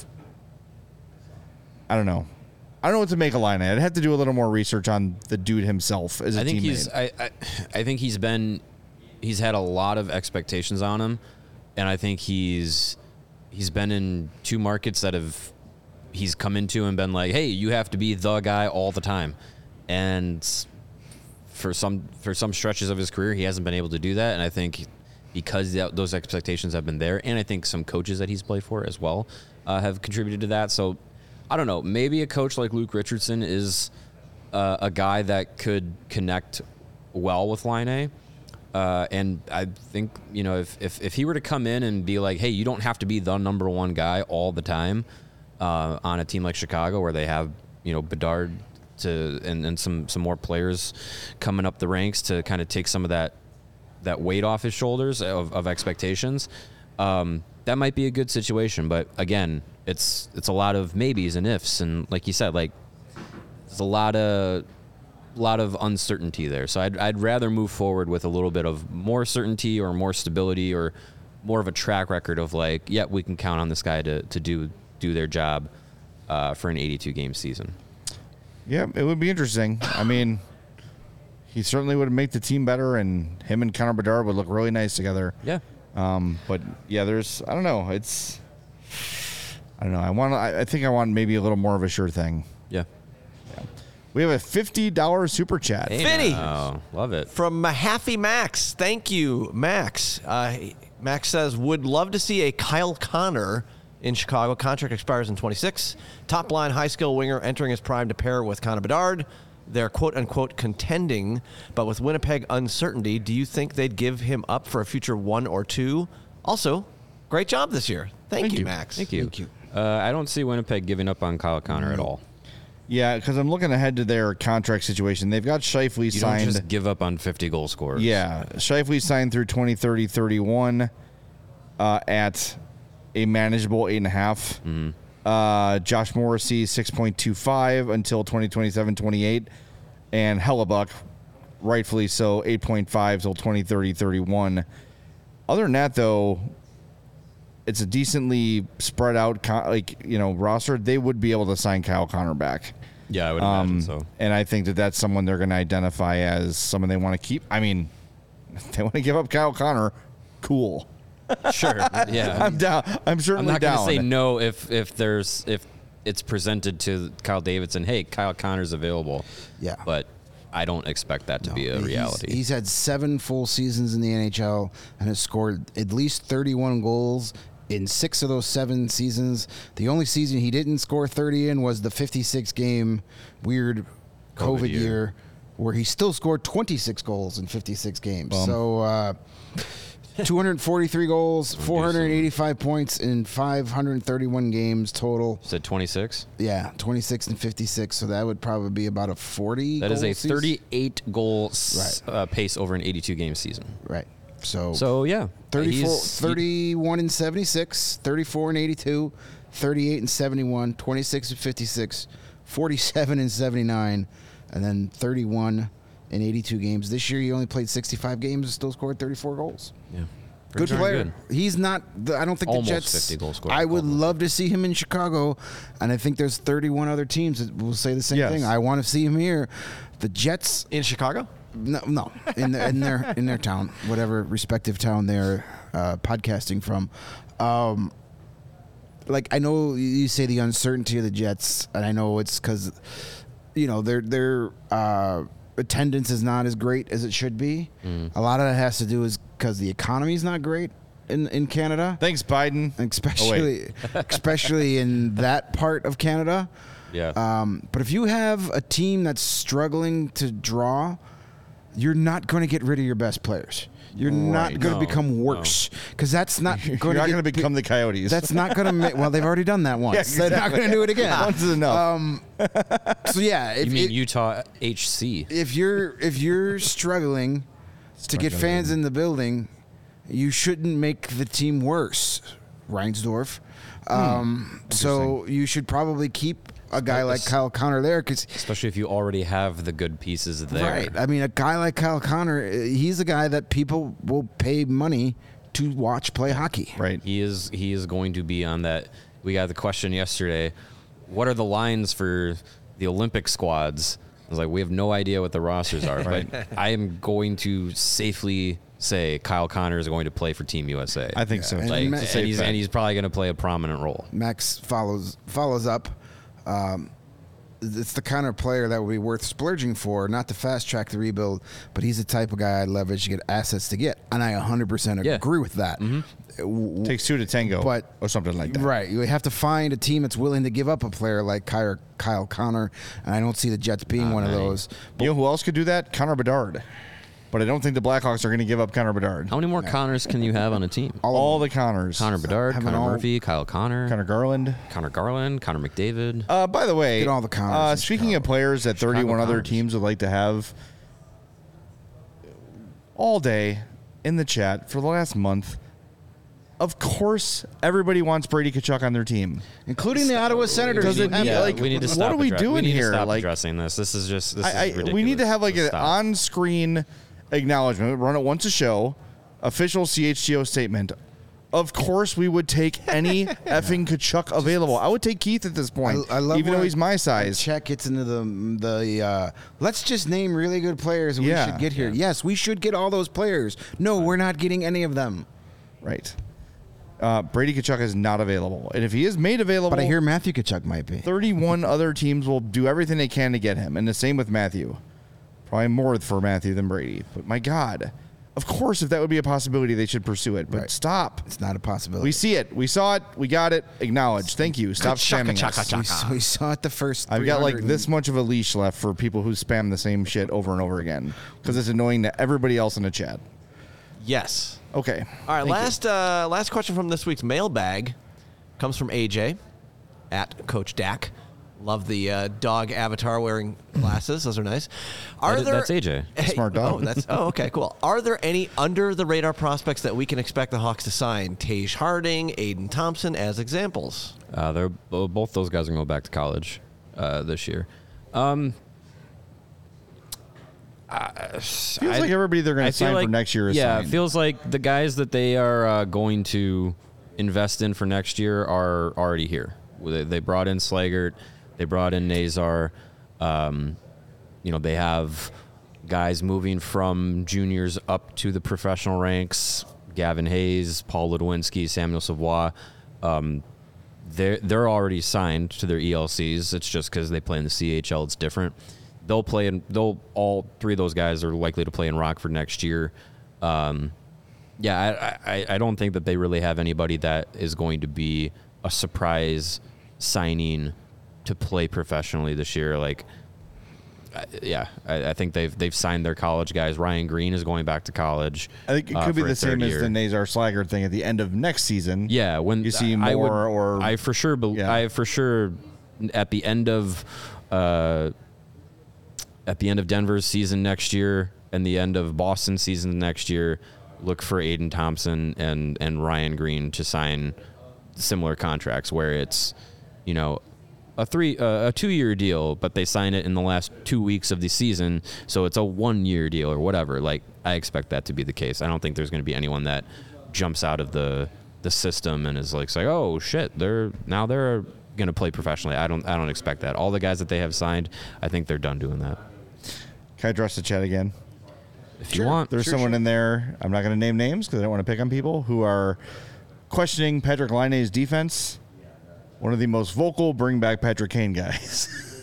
I don't know. I don't know what to make a line. I'd have to do a little more research on the dude himself as a I think teammate. he's. I, I. I think he's been. He's had a lot of expectations on him, and I think he's. He's been in two markets that have. He's come into and been like, "Hey, you have to be the guy all the time," and for some for some stretches of his career, he hasn't been able to do that. And I think because that, those expectations have been there, and I think some coaches that he's played for as well uh, have contributed to that. So. I don't know. Maybe a coach like Luke Richardson is uh, a guy that could connect well with Laine. Uh, and I think, you know, if, if, if he were to come in and be like, hey, you don't have to be the number one guy all the time uh, on a team like Chicago where they have, you know, Bedard to and, and some some more players coming up the ranks to kind of take some of that that weight off his shoulders of, of expectations. Um, that might be a good situation, but again, it's it's a lot of maybes and ifs, and like you said, like there's a lot of lot of uncertainty there. So I'd I'd rather move forward with a little bit of more certainty or more stability or more of a track record of like, yeah, we can count on this guy to to do do their job uh, for an eighty-two game season. Yeah, it would be interesting. I mean, he certainly would make the team better, and him and Connor Bedard would look really nice together. Yeah. Um, but yeah, there's I don't know. It's I don't know. I want. I, I think I want maybe a little more of a sure thing. Yeah. Yeah. We have a fifty dollars super chat. Hey, Finny. Oh, love it. From Mahaffey Max. Thank you, Max. Uh, Max says, would love to see a Kyle Connor in Chicago. Contract expires in twenty-six. Top line, high skill winger entering his prime to pair with Connor Bedard. They're quote unquote contending, but with Winnipeg uncertainty, do you think they'd give him up for a future one or two? Also, great job this year. Thank, Thank you, you. Max. Thank you. Thank you. Uh, I don't see Winnipeg giving up on Kyle Connor at all. Yeah, because I'm looking ahead to their contract situation. They've got Scheifele You signed. don't just give up on fifty goal scorers. Yeah, Scheifele signed through twenty thirty thirty-one uh, at a manageable eight and a half. Mm-hmm. Uh, Josh Morrissey six point two five until twenty twenty-seven twenty-eight, and Hellebuck, rightfully so, eight point five till twenty thirty thirty-one. Other than that, though, it's a decently spread out co- like you know roster. They would be able to sign Kyle Connor back. Yeah, I would Um, imagine so. And I think that that's someone they're going to identify as someone they want to keep. I mean, if they want to give up Kyle Connor, cool. Sure. Yeah. I'm down. I'm I'm certainly not going to down. say no if if there's if it's presented to Kyle Davidson, hey, Kyle Connor's available. Yeah. But I don't expect that to be a He's- reality. He's, had seven full seasons in the N H L and has scored at least thirty-one goals in six of those seven seasons. The only season he didn't score thirty in was the fifty-six game weird COVID, COVID year. year. where he still scored twenty-six goals in fifty-six games. Bum. So uh, two hundred forty-three goals, Don't do four hundred eighty-five points in five hundred thirty-one games total. Said twenty-six. Yeah, twenty-six and fifty-six. So that would probably be about a forty. That is goal a season. thirty-eight goal s- Right. uh, pace over an eighty-two game season. Right. So, So yeah, thirty-four, he's- thirty-one and seventy-six, thirty-four and eighty-two, thirty-eight and seventy-one, twenty-six and fifty-six, forty-seven and seventy-nine, and then thirty-one and eighty-two games. This year he only played sixty-five games and still scored thirty-four goals. Yeah. Good Pretty darn player. good. He's not. The, I don't think Almost the Jets. fifty goal scorer. I would Almost. love to see him in Chicago, and I think there's thirty-one other teams that will say the same Yes. thing. I want to see him here. The Jets. In Chicago? No, no, in their in their in their town, whatever respective town they're uh, podcasting from. Um, like I know you say the uncertainty of the Jets, and I know it's because you know their their uh, attendance is not as great as it should be. A lot of that has to do is because the economy is not great in in Canada, Thanks, Biden. especially especially in that part of Canada. Yeah. Um, but if you have a team that's struggling to draw, you're not going to get rid of your best players. You're not Right. going to No, become worse because that's not You're going not to going to become the Coyotes. That's not going to make. Well, they've already done that once. Yeah, They're not going to do it again. Once is enough. Um, so yeah, if, you mean if, Utah H C? if you're if you're struggling to get fans in the building, you shouldn't make the team worse. Reinsdorf. Um, so you should probably keep a guy like Kyle Connor there because Especially if you already have the good pieces there. right. I mean, a guy like Kyle Connor, uh, he's a guy that people will pay money to watch play hockey. right. He is he is going to be on that. We got the question yesterday. What are the lines for the Olympic squads? I was like, we have no idea what the rosters are, but I am going to safely say Kyle Connor is going to play for Team U S A. I think so. and Like, Ma- and, It's a he's, bet. and he's probably going to play a prominent role. Max follows follows up. Um, it's the kind of player that would be worth splurging for, not to fast track the rebuild, but he's the type of guy I'd leverage to get assets to get, and I one hundred percent Yeah. agree with that. W- Takes two to tango, But- or something like that. Right, you have to find a team that's willing to give up a player like Kyle, Kyle Connor, and I don't see the Jets being Not one many. of those. You know who else could do that? Connor Bedard. But but I don't think the Blackhawks are going to give up Connor Bedard. How many more Connors can you have on a team? All, all the Connors. Connor Bedard, Having Connor all- Murphy, Kyle Connor, Connor Garland. Connor Garland, Connor McDavid. Uh, by the way, Get all the Connors uh, in speaking Chicago. of players that Chicago thirty-one other Connors. teams would like to have all day in the chat for the last month, of course, everybody wants Brady Tkachuk on their team. Including the Ottawa Senators. Does it You need- have- like, we need to what stop are we addre- doing we need here? To stop Like- addressing this. This is just this I, is I, ridiculous. we need to have like Let's an stop. on-screen acknowledgement. Run it once a show. Official C H G O statement. Of course, we would take any effing Tkachuk available. I would take Keith at this point, I, I love even though when he's my size. Chet gets into the the. Uh, let's just name really good players we Yeah. should get here. Yes, we should get all those players. No, we're not getting any of them. Right. Uh, Brady Tkachuk is not available, and if he is made available, But I hear Matthew Tkachuk might be. thirty-one other teams will do everything they can to get him, and the same with Matthew. Probably more for Matthew than Brady. But my God, of course, if that would be a possibility, they should pursue it. But Right. stop. It's not a possibility. We see it. We saw it. We got it. Acknowledged. Thank you. Stop spamming us. We, saw- we saw it the first. I've got like three hundred this much of a leash left for people who spam the same shit over and over again because it's annoying to everybody else in the chat. Yes. Okay. All right, Thank you. last uh, last question from this week's mailbag comes from A J at Coach Dak. Love the uh, dog avatar wearing glasses; those are nice. Are That- there? that's A J. Smart dog. Oh, that's oh okay, cool. Are there any under the radar prospects that we can expect the Hawks to sign? Tage Harding, Aiden Thompson as examples. Uh, they're bo- both those guys are going to go back to college uh, this year. Um, Feels like everybody they're going I to feel sign like, for next year is yeah, signed. it feels like the guys that they are uh, going to invest in for next year are already here. They, they brought in Slagert, they brought in Nazar. Um, you know, they have guys moving from juniors up to the professional ranks. Gavin Hayes, Paul Ludwinski, Samuel Savoie. Um, they're they're already signed to their E L Cs. It's just because they play in the C H L. It's different. They'll play in. They'll all three of those guys are likely to play in Rockford next year. Um, yeah, I, I I don't think that they really have anybody that is going to be a surprise signing to play professionally this year. Like, I, yeah, I, I think they've they've signed their college guys. Ryan Green is going back to college. I think it uh, could be for a the same third as year. the Nazar Slaggert thing at the end of next season. Yeah, when you see I would- more or I for sure, bel Yeah. I for sure, at the end of, uh, at the end of Denver's season next year and the end of Boston's season next year, look for Aiden Thompson and and Ryan Green to sign similar contracts where it's, you know, a three uh, a two year deal, but they sign it in the last two weeks of the season, so it's a one year deal or whatever. Like, I expect that to be the case. I don't think there's going to be anyone that jumps out of the the system and is like, say, oh shit, they're now they're going to play professionally. I don't I don't expect that. All the guys that they have signed, I think they're done doing that. Can I address the chat again? If you want, There's someone in there, I'm not going to name names because I don't want to pick on people, who are questioning Patrick Laine's defense. One of the most vocal bring back Patrick Kane guys.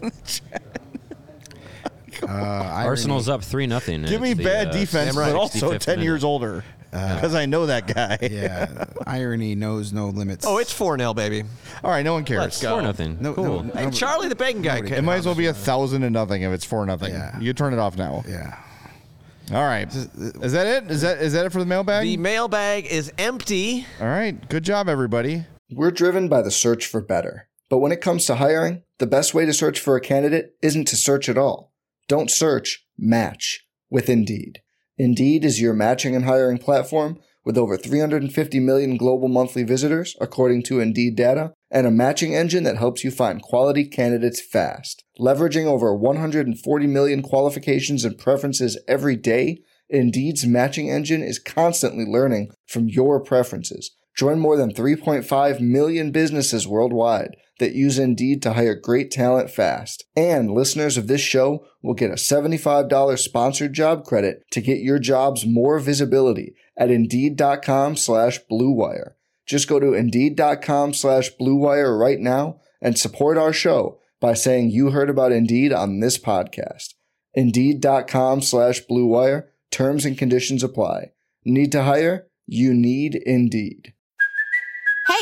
Uh, Arsenal's up three nothing. Give me bad defense, but also ten years older because I know that guy. Yeah, irony knows no limits. Oh, it's four nil, baby. All right, no one cares. Let's go. Four nothing. no, Cool. no, Hey, no- Charlie the bacon guy. Nobody It might as well be a thousand and nothing if it's four nothing. Yeah. You turn it off now. Yeah. All right. Is that it? Is that is that it for the mailbag? The mailbag is empty. All right. Good job, everybody. We're driven by the search for better. But when it comes to hiring, the best way to search for a candidate isn't to search at all. Don't search, match with Indeed. Indeed is your matching and hiring platform with over three hundred fifty million global monthly visitors, according to Indeed data, and a matching engine that helps you find quality candidates fast. Leveraging over one hundred forty million qualifications and preferences every day, Indeed's matching engine is constantly learning from your preferences. Join more than three point five million businesses worldwide that use Indeed to hire great talent fast. And listeners of this show will get a seventy-five dollars sponsored job credit to get your jobs more visibility at Indeed.com slash Blue Wire. Just go to Indeed.com slash Blue Wire right now and support our show by saying you heard about Indeed on this podcast. Indeed.com slash Blue Wire. Terms and conditions apply. Need to hire? You need Indeed. Hey,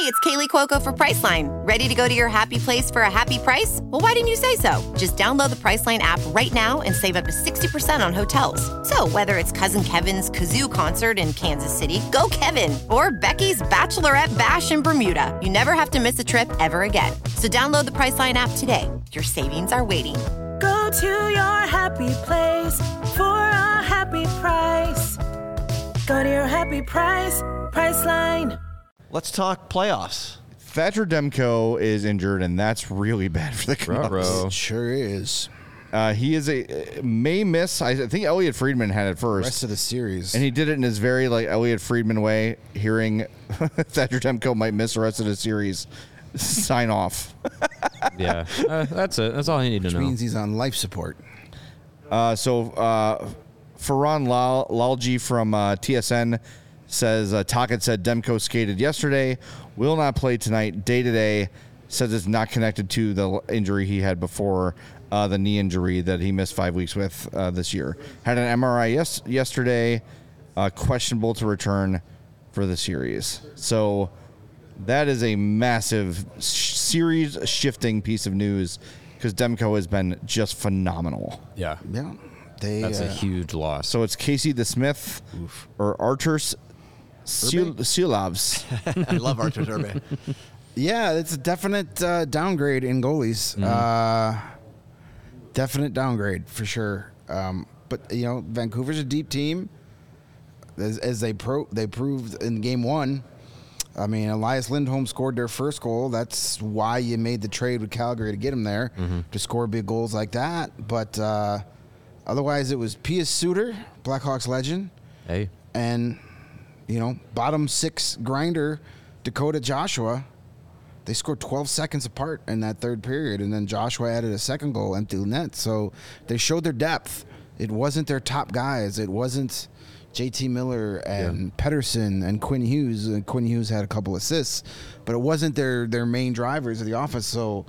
it's Kaylee Cuoco for Priceline. Ready to go to your happy place for a happy price? Well, why didn't you say so? Just download the Priceline app right now and save up to sixty percent on hotels. So whether it's Cousin Kevin's Kazoo Concert in Kansas City, go Kevin, or Becky's Bachelorette Bash in Bermuda, you never have to miss a trip ever again. So download the Priceline app today. Your savings are waiting. Go to your happy place for a happy price. Go to your happy price, Priceline. Let's talk playoffs. Thatcher Demko is injured, and that's really bad for the Canucks. It sure is. Uh, he is a may miss. I think Elliot Friedman had it first. Rest of the series, and he did it in his very like Elliot Friedman way. Hearing Thatcher Demko might miss the rest of the series, sign off. Yeah, uh, that's it. That's all you need Which to know. means he's on life support. Uh, so uh, Farhan Lal- Lalji from uh, T S N says uh, Tocchet said Demko skated yesterday, will not play tonight. Day to day says it's not connected to the injury he had before. Uh, the knee injury that he missed five weeks with uh, this year. Had an M R I yes, yesterday, uh, questionable to return for the series. So that is a massive sh- series-shifting piece of news because Demko has been just phenomenal. Yeah. Yeah. They, That's uh, a huge loss. So it's Casey DeSmith Oof. or Artur Silovs. I love Artur Turbe. Yeah, it's a definite uh, downgrade in goalies. Mm-hmm. Uh, definite downgrade for sure. Um, but you know, Vancouver's a deep team, as, as they pro they proved in game one. I mean, Elias Lindholm scored their first goal. That's why you made the trade with Calgary to get him there, mm-hmm. to score big goals like that. But uh, otherwise, it was Pius Suter, Blackhawks legend, hey, and you know, bottom six grinder Dakota Joshua. They scored twelve seconds apart in that third period, and then Joshua added a second goal, empty net. So they showed their depth. It wasn't their top guys. It wasn't J T Miller and yeah. Pedersen and Quinn Hughes. And Quinn Hughes had a couple assists, but it wasn't their, their main drivers of the offense. So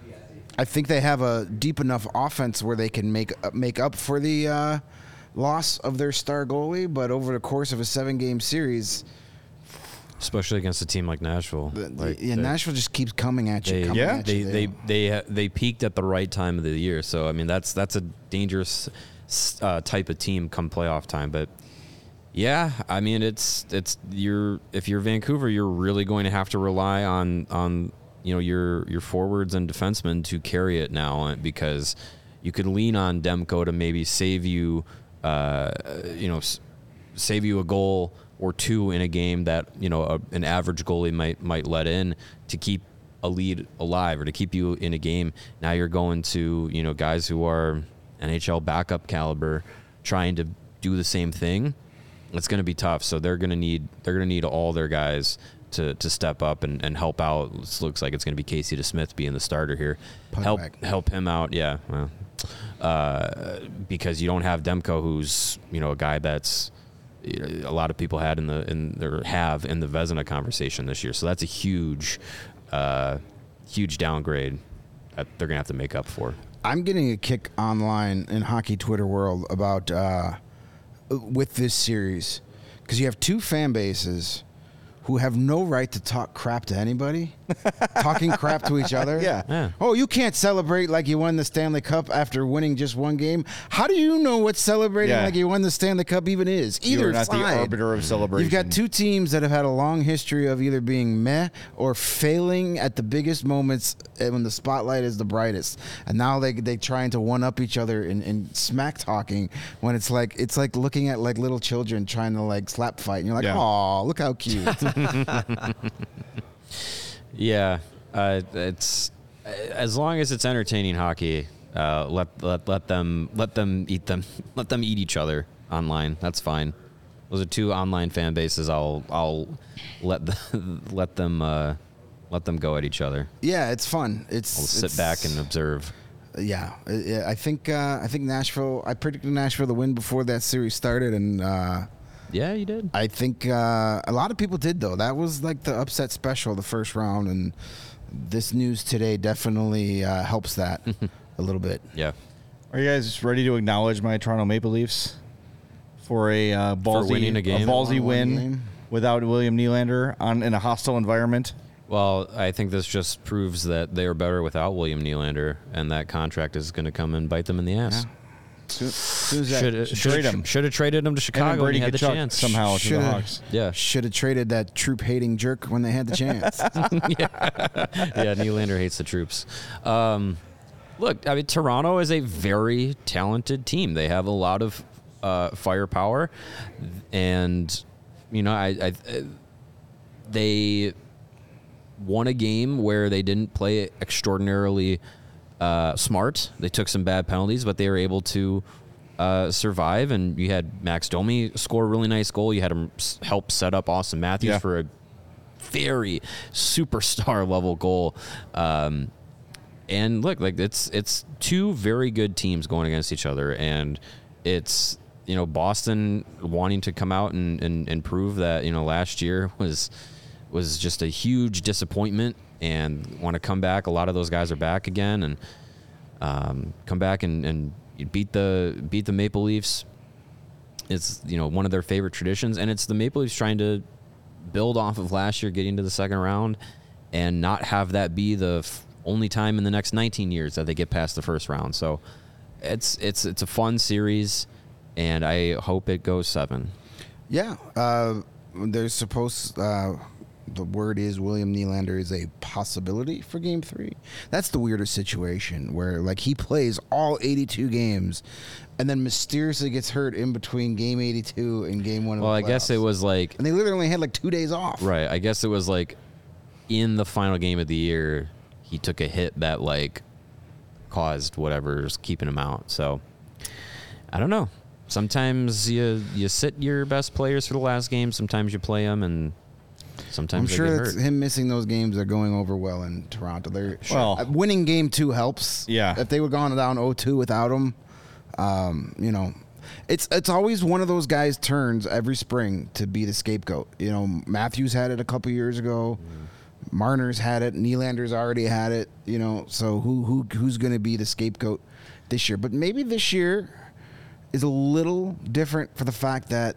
I think they have a deep enough offense where they can make make up for the uh, loss of their star goalie. But over the course of a seven-game series, especially against a team like Nashville, like yeah, they, Nashville just keeps coming at you. They, coming yeah, at they, you. they they they they peaked at the right time of the year. So I mean, that's that's a dangerous uh, type of team come playoff time. But yeah, I mean, it's it's you're if you're Vancouver, you're really going to have to rely on on you know your your forwards and defensemen to carry it now, because you could lean on Demko to maybe save you, uh, you know, save you a goal or two in a game that, you know, a, an average goalie might might let in to keep a lead alive or to keep you in a game. Now you're going to, you know, guys who are N H L backup caliber trying to do the same thing. It's going to be tough. So they're going to need they're going to need all their guys to, to step up and, and help out. It looks like it's going to be Casey DeSmith being the starter here. Puck help back. help him out. Yeah, well, uh, because you don't have Demko, who's, you know, a guy that's a lot of people had in the in their have in the Vezina conversation this year. So that's a huge, uh, huge downgrade that they're gonna have to make up for. I'm getting a kick online in hockey Twitter world about uh, with this series, because you have two fan bases who have no right to talk crap to anybody, talking crap to each other. Yeah. Yeah. Oh, you can't celebrate like you won the Stanley Cup after winning just one game. How do you know what celebrating Yeah. like you won the Stanley Cup even is? Either You're not side. the arbiter of celebration. You've got two teams that have had a long history of either being meh or failing at the biggest moments when the spotlight is the brightest. And now they they trying to one up each other in, in smack talking when it's like it's like looking at like little children trying to like slap fight. And you're like, Yeah. "Aw, look how cute." Yeah, uh, it's as long as it's entertaining hockey. Uh, let let let them let them eat them let them eat each other online. That's fine. Those are two online fan bases. I'll I'll let the, let them uh, let them go at each other. Yeah, it's fun. It's I'll sit it's- back and observe. Yeah, I I think uh, I think Nashville. I predicted Nashville to win before that series started, and uh, Yeah, you did. I think uh, a lot of people did though. That was like the upset special, the first round, and this news today definitely uh, helps that a little bit. Yeah. Are you guys ready to acknowledge my Toronto Maple Leafs for a uh, ballsy, winning a game? ballsy One win game. without William Nylander on in a hostile environment? Well, I think this just proves that they are better without William Nylander, and that contract is going to come and bite them in the ass. Yeah. Soon, soon as that, Should have trade him. Should have traded him to Chicago when he had the Tkachuk chance. somehow to the Shoulda- Hawks. Yeah. should have traded that troop-hating jerk when they had the chance. Yeah, Nylander hates the troops. Um, look, I mean, Toronto is a very talented team. They have a lot of uh, firepower, and you know, I, I they won a game where they didn't play extraordinarily uh, smart. They took some bad penalties, but they were able to uh, survive. And you had Max Domi score a really nice goal. You had him s- help set up Austin Matthews Yeah. for a very superstar level goal. Um, and look, like it's it's two very good teams going against each other, and it's you know Boston wanting to come out and, and, and prove that you know last year was was just a huge disappointment, and want to come back. A lot of those guys are back again, and um, come back and, and beat the beat the Maple Leafs. It's you know one of their favorite traditions, and it's the Maple Leafs trying to build off of last year, getting to the second round, and not have that be the f- only time in the next nineteen years that they get past the first round. So it's it's it's a fun series, and I hope it goes seven. Yeah, uh, there's supposed. Uh, the word is William Nylander is a possibility for Game Three. That's the weirder situation where like he plays all eighty-two games, and then mysteriously gets hurt in between Game eighty-two and Game One. Of Well, the I guess playoffs. it was like and they literally only had like two days off. right. I guess it was like in the final game of the year, he took a hit that like caused whatever's keeping him out. So I don't know. Sometimes you you sit your best players for the last game. Sometimes you play them, and sometimes I'm they sure get that's hurt. him missing those games are going over well in Toronto. They're Well- uh, winning game two helps. Yeah. If they would gone down oh two without him, um, you know, it's it's always one of those guys' turns every spring to be the scapegoat. You know, Matthews had it a couple years ago. Marner's had it. Nylander's already had it. You know, so who who who's going to be the scapegoat this year? But maybe this year is a little different for the fact that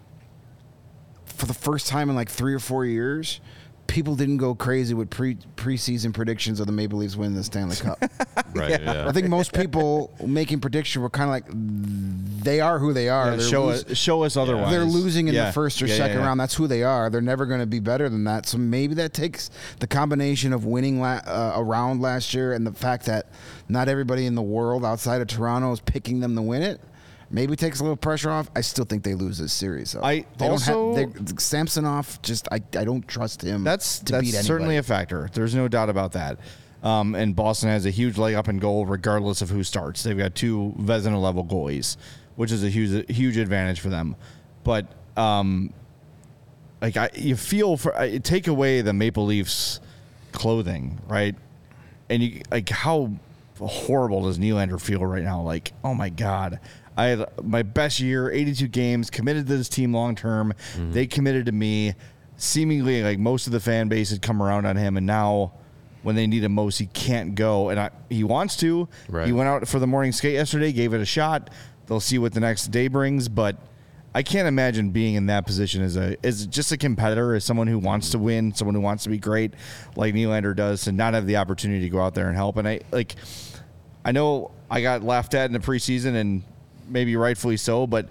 for the first time in like three or four years, people didn't go crazy with pre preseason predictions of the Maple Leafs winning the Stanley Cup. Right. Yeah. I think most people making predictions were kind of like they are who they are. Yeah, They're show los- us, show us otherwise. They're losing in Yeah. the first or Yeah, yeah, second yeah. round. That's who they are. They're never going to be better than that. So maybe that takes the combination of winning la- uh, a round last year and the fact that not everybody in the world outside of Toronto is picking them to win it. Maybe takes a little pressure off. I still think they lose this series. So I they also- don't have they, Samsonov. Just I, I don't trust him. That's to that's beat anybody. certainly a factor. There's no doubt about that. Um, and Boston has a huge leg up in goal, regardless of who starts. They've got two Vezina level goalies, which is a huge huge advantage for them. But um, like I, you feel for I, take away the Maple Leafs clothing, right? And you like how horrible does Nylander feel right now? Like, oh my god. I had my best year, eighty-two games, committed to this team long term. Mm-hmm. They committed to me. Seemingly, like most of the fan base had come around on him, and now when they need him most, he can't go. And I, he wants to. Right. He went out for the morning skate yesterday, gave it a shot. They'll see what the next day brings, but I can't imagine being in that position as a as just a competitor, as someone who wants to win, someone who wants to be great, like Nylander does, and not have the opportunity to go out there and help. And I like, I know I got laughed at in the preseason, and maybe rightfully so, but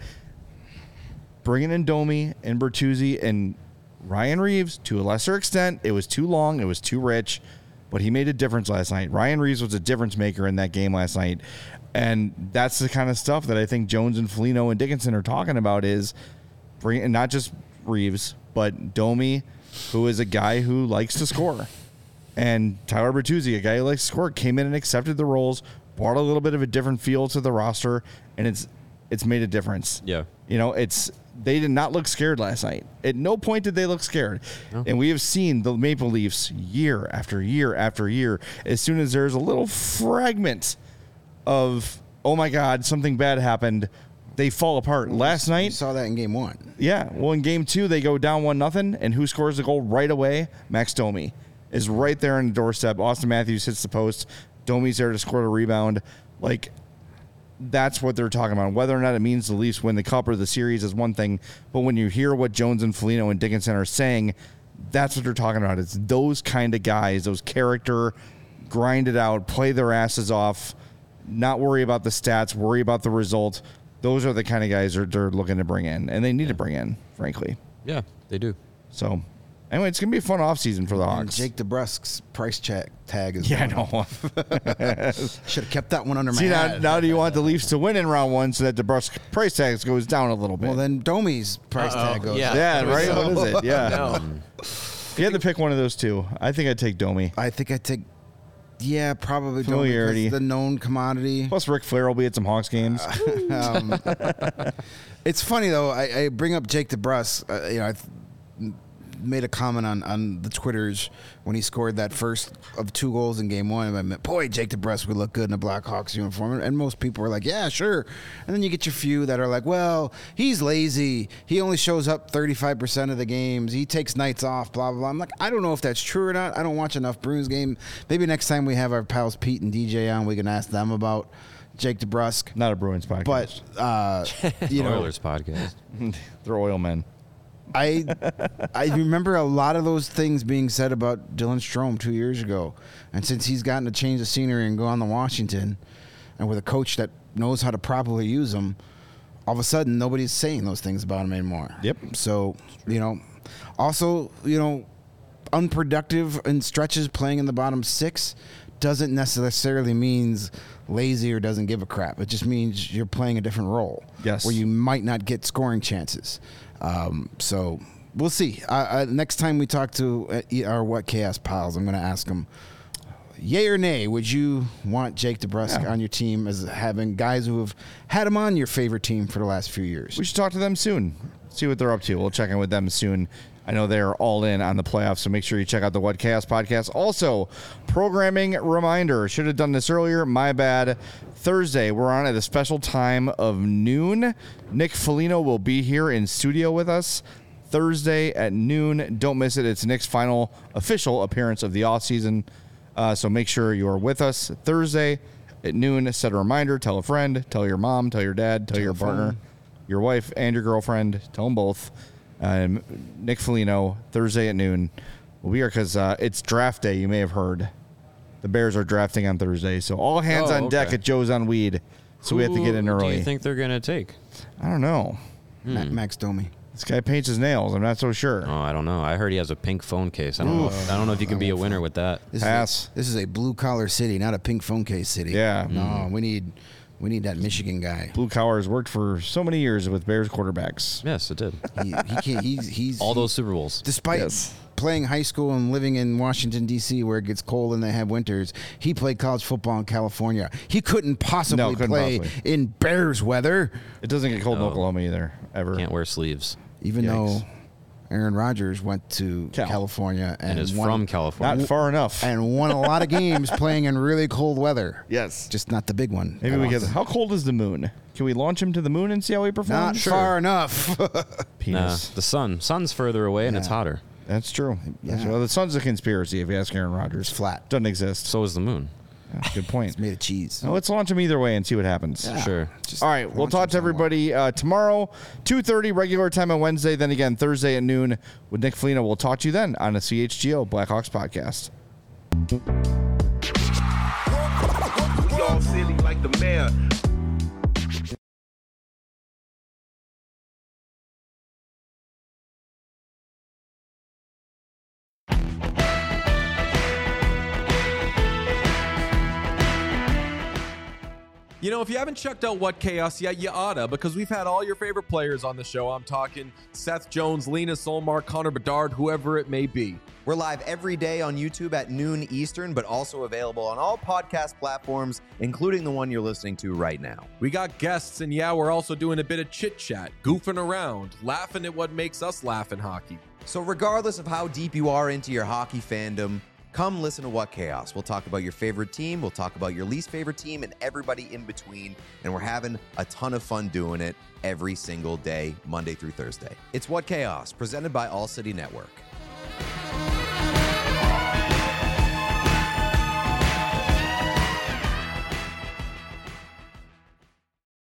bringing in Domi and Bertuzzi and Ryan Reeves, to a lesser extent, it was too long, it was too rich, but he made a difference last night. Ryan Reeves was a difference maker in that game last night, and that's the kind of stuff that I think Jones and Foligno and Dickinson are talking about is bring, and not just Reeves, but Domi, who is a guy who likes to score, and Tyler Bertuzzi, a guy who likes to score, came in and accepted the roles, brought a little bit of a different feel to the roster, and it's it's made a difference. Yeah. You know, it's they did not look scared last night. At no point did they look scared. No. And we have seen the Maple Leafs year after year after year. As soon as there's a little fragment of, oh my God, something bad happened, they fall apart. Last You night, saw that in game one. yeah. Well, in game two, they go down one nothing, and who scores the goal right away? Max Domi is right there on the doorstep. Austin Matthews hits the post. Domi's there to score the rebound. Like, that's what they're talking about. Whether or not it means the Leafs win the Cup or the series is one thing, but when you hear what Jones and Foligno and Dickinson are saying, That's what they're talking about. It's those kind of guys, those character, grind it out, play their asses off, not worry about the stats, worry about the result. Those are the kind of guys they're, they're looking to bring in, and they need to bring in, frankly. Yeah, they do. So, anyway, it's going to be a fun offseason for the And Hawks. Jake DeBrusque's price check tag is Yeah, going no. up. Should have kept that one under my See, now, hat. now do you want the Leafs to win in round one so that DeBrusque price tag goes down a little bit? Well, then Domi's price Uh-oh. tag goes Yeah. up. yeah, right? What is it? Yeah. No. If you had to pick one of those two, I think I'd take Domi. I think I take, yeah, probably Domi Familiarity. because the known commodity. Plus, Ric Flair will be at some Hawks games. Um, it's funny though. I, I bring up Jake DeBrusque. Uh, you know, I th- made a comment on, on the Twitters when he scored that first of two goals in game one. I meant, boy, Jake DeBrusque would look good in a Blackhawks uniform. And most people were like, yeah, sure. And then you get your few that are like, well, he's lazy. He only shows up thirty-five percent of the games. He takes nights off, blah, blah, blah. I'm like, I don't know if that's true or not. I don't watch enough Bruins game. Maybe next time we have our pals Pete and D J on, we can ask them about Jake DeBrusque. Not a Bruins podcast. But, uh, you know, Oilers podcast. They're oil men. I I remember a lot of those things being said about Dylan Strome two years ago. And since he's gotten to change the scenery and go on to Washington, and with a coach that knows how to properly use him, all of a sudden nobody's saying those things about him anymore. Yep. So, you know, also, you know, unproductive in stretches playing in the bottom six doesn't necessarily means lazy or doesn't give a crap. It just means you're playing a different role. Yes. Where you might not get scoring chances. Um, so we'll see. I, I, next time we talk to uh, our What Chaos pals, I'm going to ask them, yay or nay, would you want Jake DeBrusque Yeah. on your team as having guys who have had him on your favorite team for the last few years? We should talk to them soon. See what they're up to. We'll check in with them soon. I know they're all in on the playoffs, so make sure you check out the What Chaos podcast. Also, programming reminder. Should have done this earlier. My bad. Thursday, we're on at a special time of noon. Nick Foligno will be here in studio with us Thursday at noon. Don't miss it. It's Nick's final official appearance of the offseason. Uh, so make sure you're with us Thursday at noon. Set a reminder. Tell a friend. Tell your mom. Tell your dad. Tell your partner. Your wife and your girlfriend. Tell them both. Um, Nick Foligno, Thursday at noon. We'll be here because uh, it's draft day. You may have heard. The Bears are drafting on Thursday. So all hands Oh, on deck okay. at Joe's on Weed. So we have to get in Who early. do you think they're going to take? I don't know. Ma- Max Domi. This guy paints his nails. I'm not so sure. Oh, I don't know. I heard he has a pink phone case. I don't know. If, I don't know if you can be a winner with that. This Pass. Is a, this is a blue collar city, not a pink phone case city. Yeah. No, we need we need that Michigan guy. Blue Collar has worked for so many years with Bears quarterbacks. Yes, it did. He, he can't. He's he's All he- those Super Bowls. Despite Yes. playing high school and living in Washington, D C, where it gets cold and they have winters, he played college football in California. He couldn't possibly No, couldn't play possibly. in Bears weather, It doesn't get cold in No. Oklahoma either, ever. Can't wear sleeves. even Yikes. though Aaron Rodgers went to Cal. California and, And is won, from California. Not far enough. and won a lot of games playing in really cold weather. Yes. Just not the big one. Maybe that we get. often. How cold is the moon? Can we launch him to the moon and see how he Not performs? far enough. Nah, Penis. the sun. Sun's further away and it's Yeah. hotter. That's true. That's- Yeah. well, the sun's a conspiracy. If you ask Aaron Rodgers, It's flat. Doesn't exist. So is the moon. Yeah, good point. Made of cheese. Now, let's launch him either way and see what happens. Sure. Just All right, we'll launch talk them to somewhere. everybody uh, tomorrow, two thirty regular time on Wednesday. Then again Thursday at noon with Nick Foligno. We'll talk to you then on the C H G O Blackhawks podcast. Y'all silly like the mayor. You know, if you haven't checked out What Chaos yet, you oughta, because we've had all your favorite players on the show. I'm talking Seth Jones, Lena Solmar, Connor Bedard, whoever it may be. We're live every day on YouTube at noon Eastern, but also available on all podcast platforms, including the one you're listening to right now. We got guests, and yeah, we're also doing a bit of chit-chat, goofing around, laughing at what makes us laugh in hockey. So regardless of how deep you are into your hockey fandom, come listen to What Chaos. We'll talk about your favorite team, we'll talk about your least favorite team, and everybody in between, and we're having a ton of fun doing it every single day, Monday through Thursday. It's What Chaos, presented by All City Network.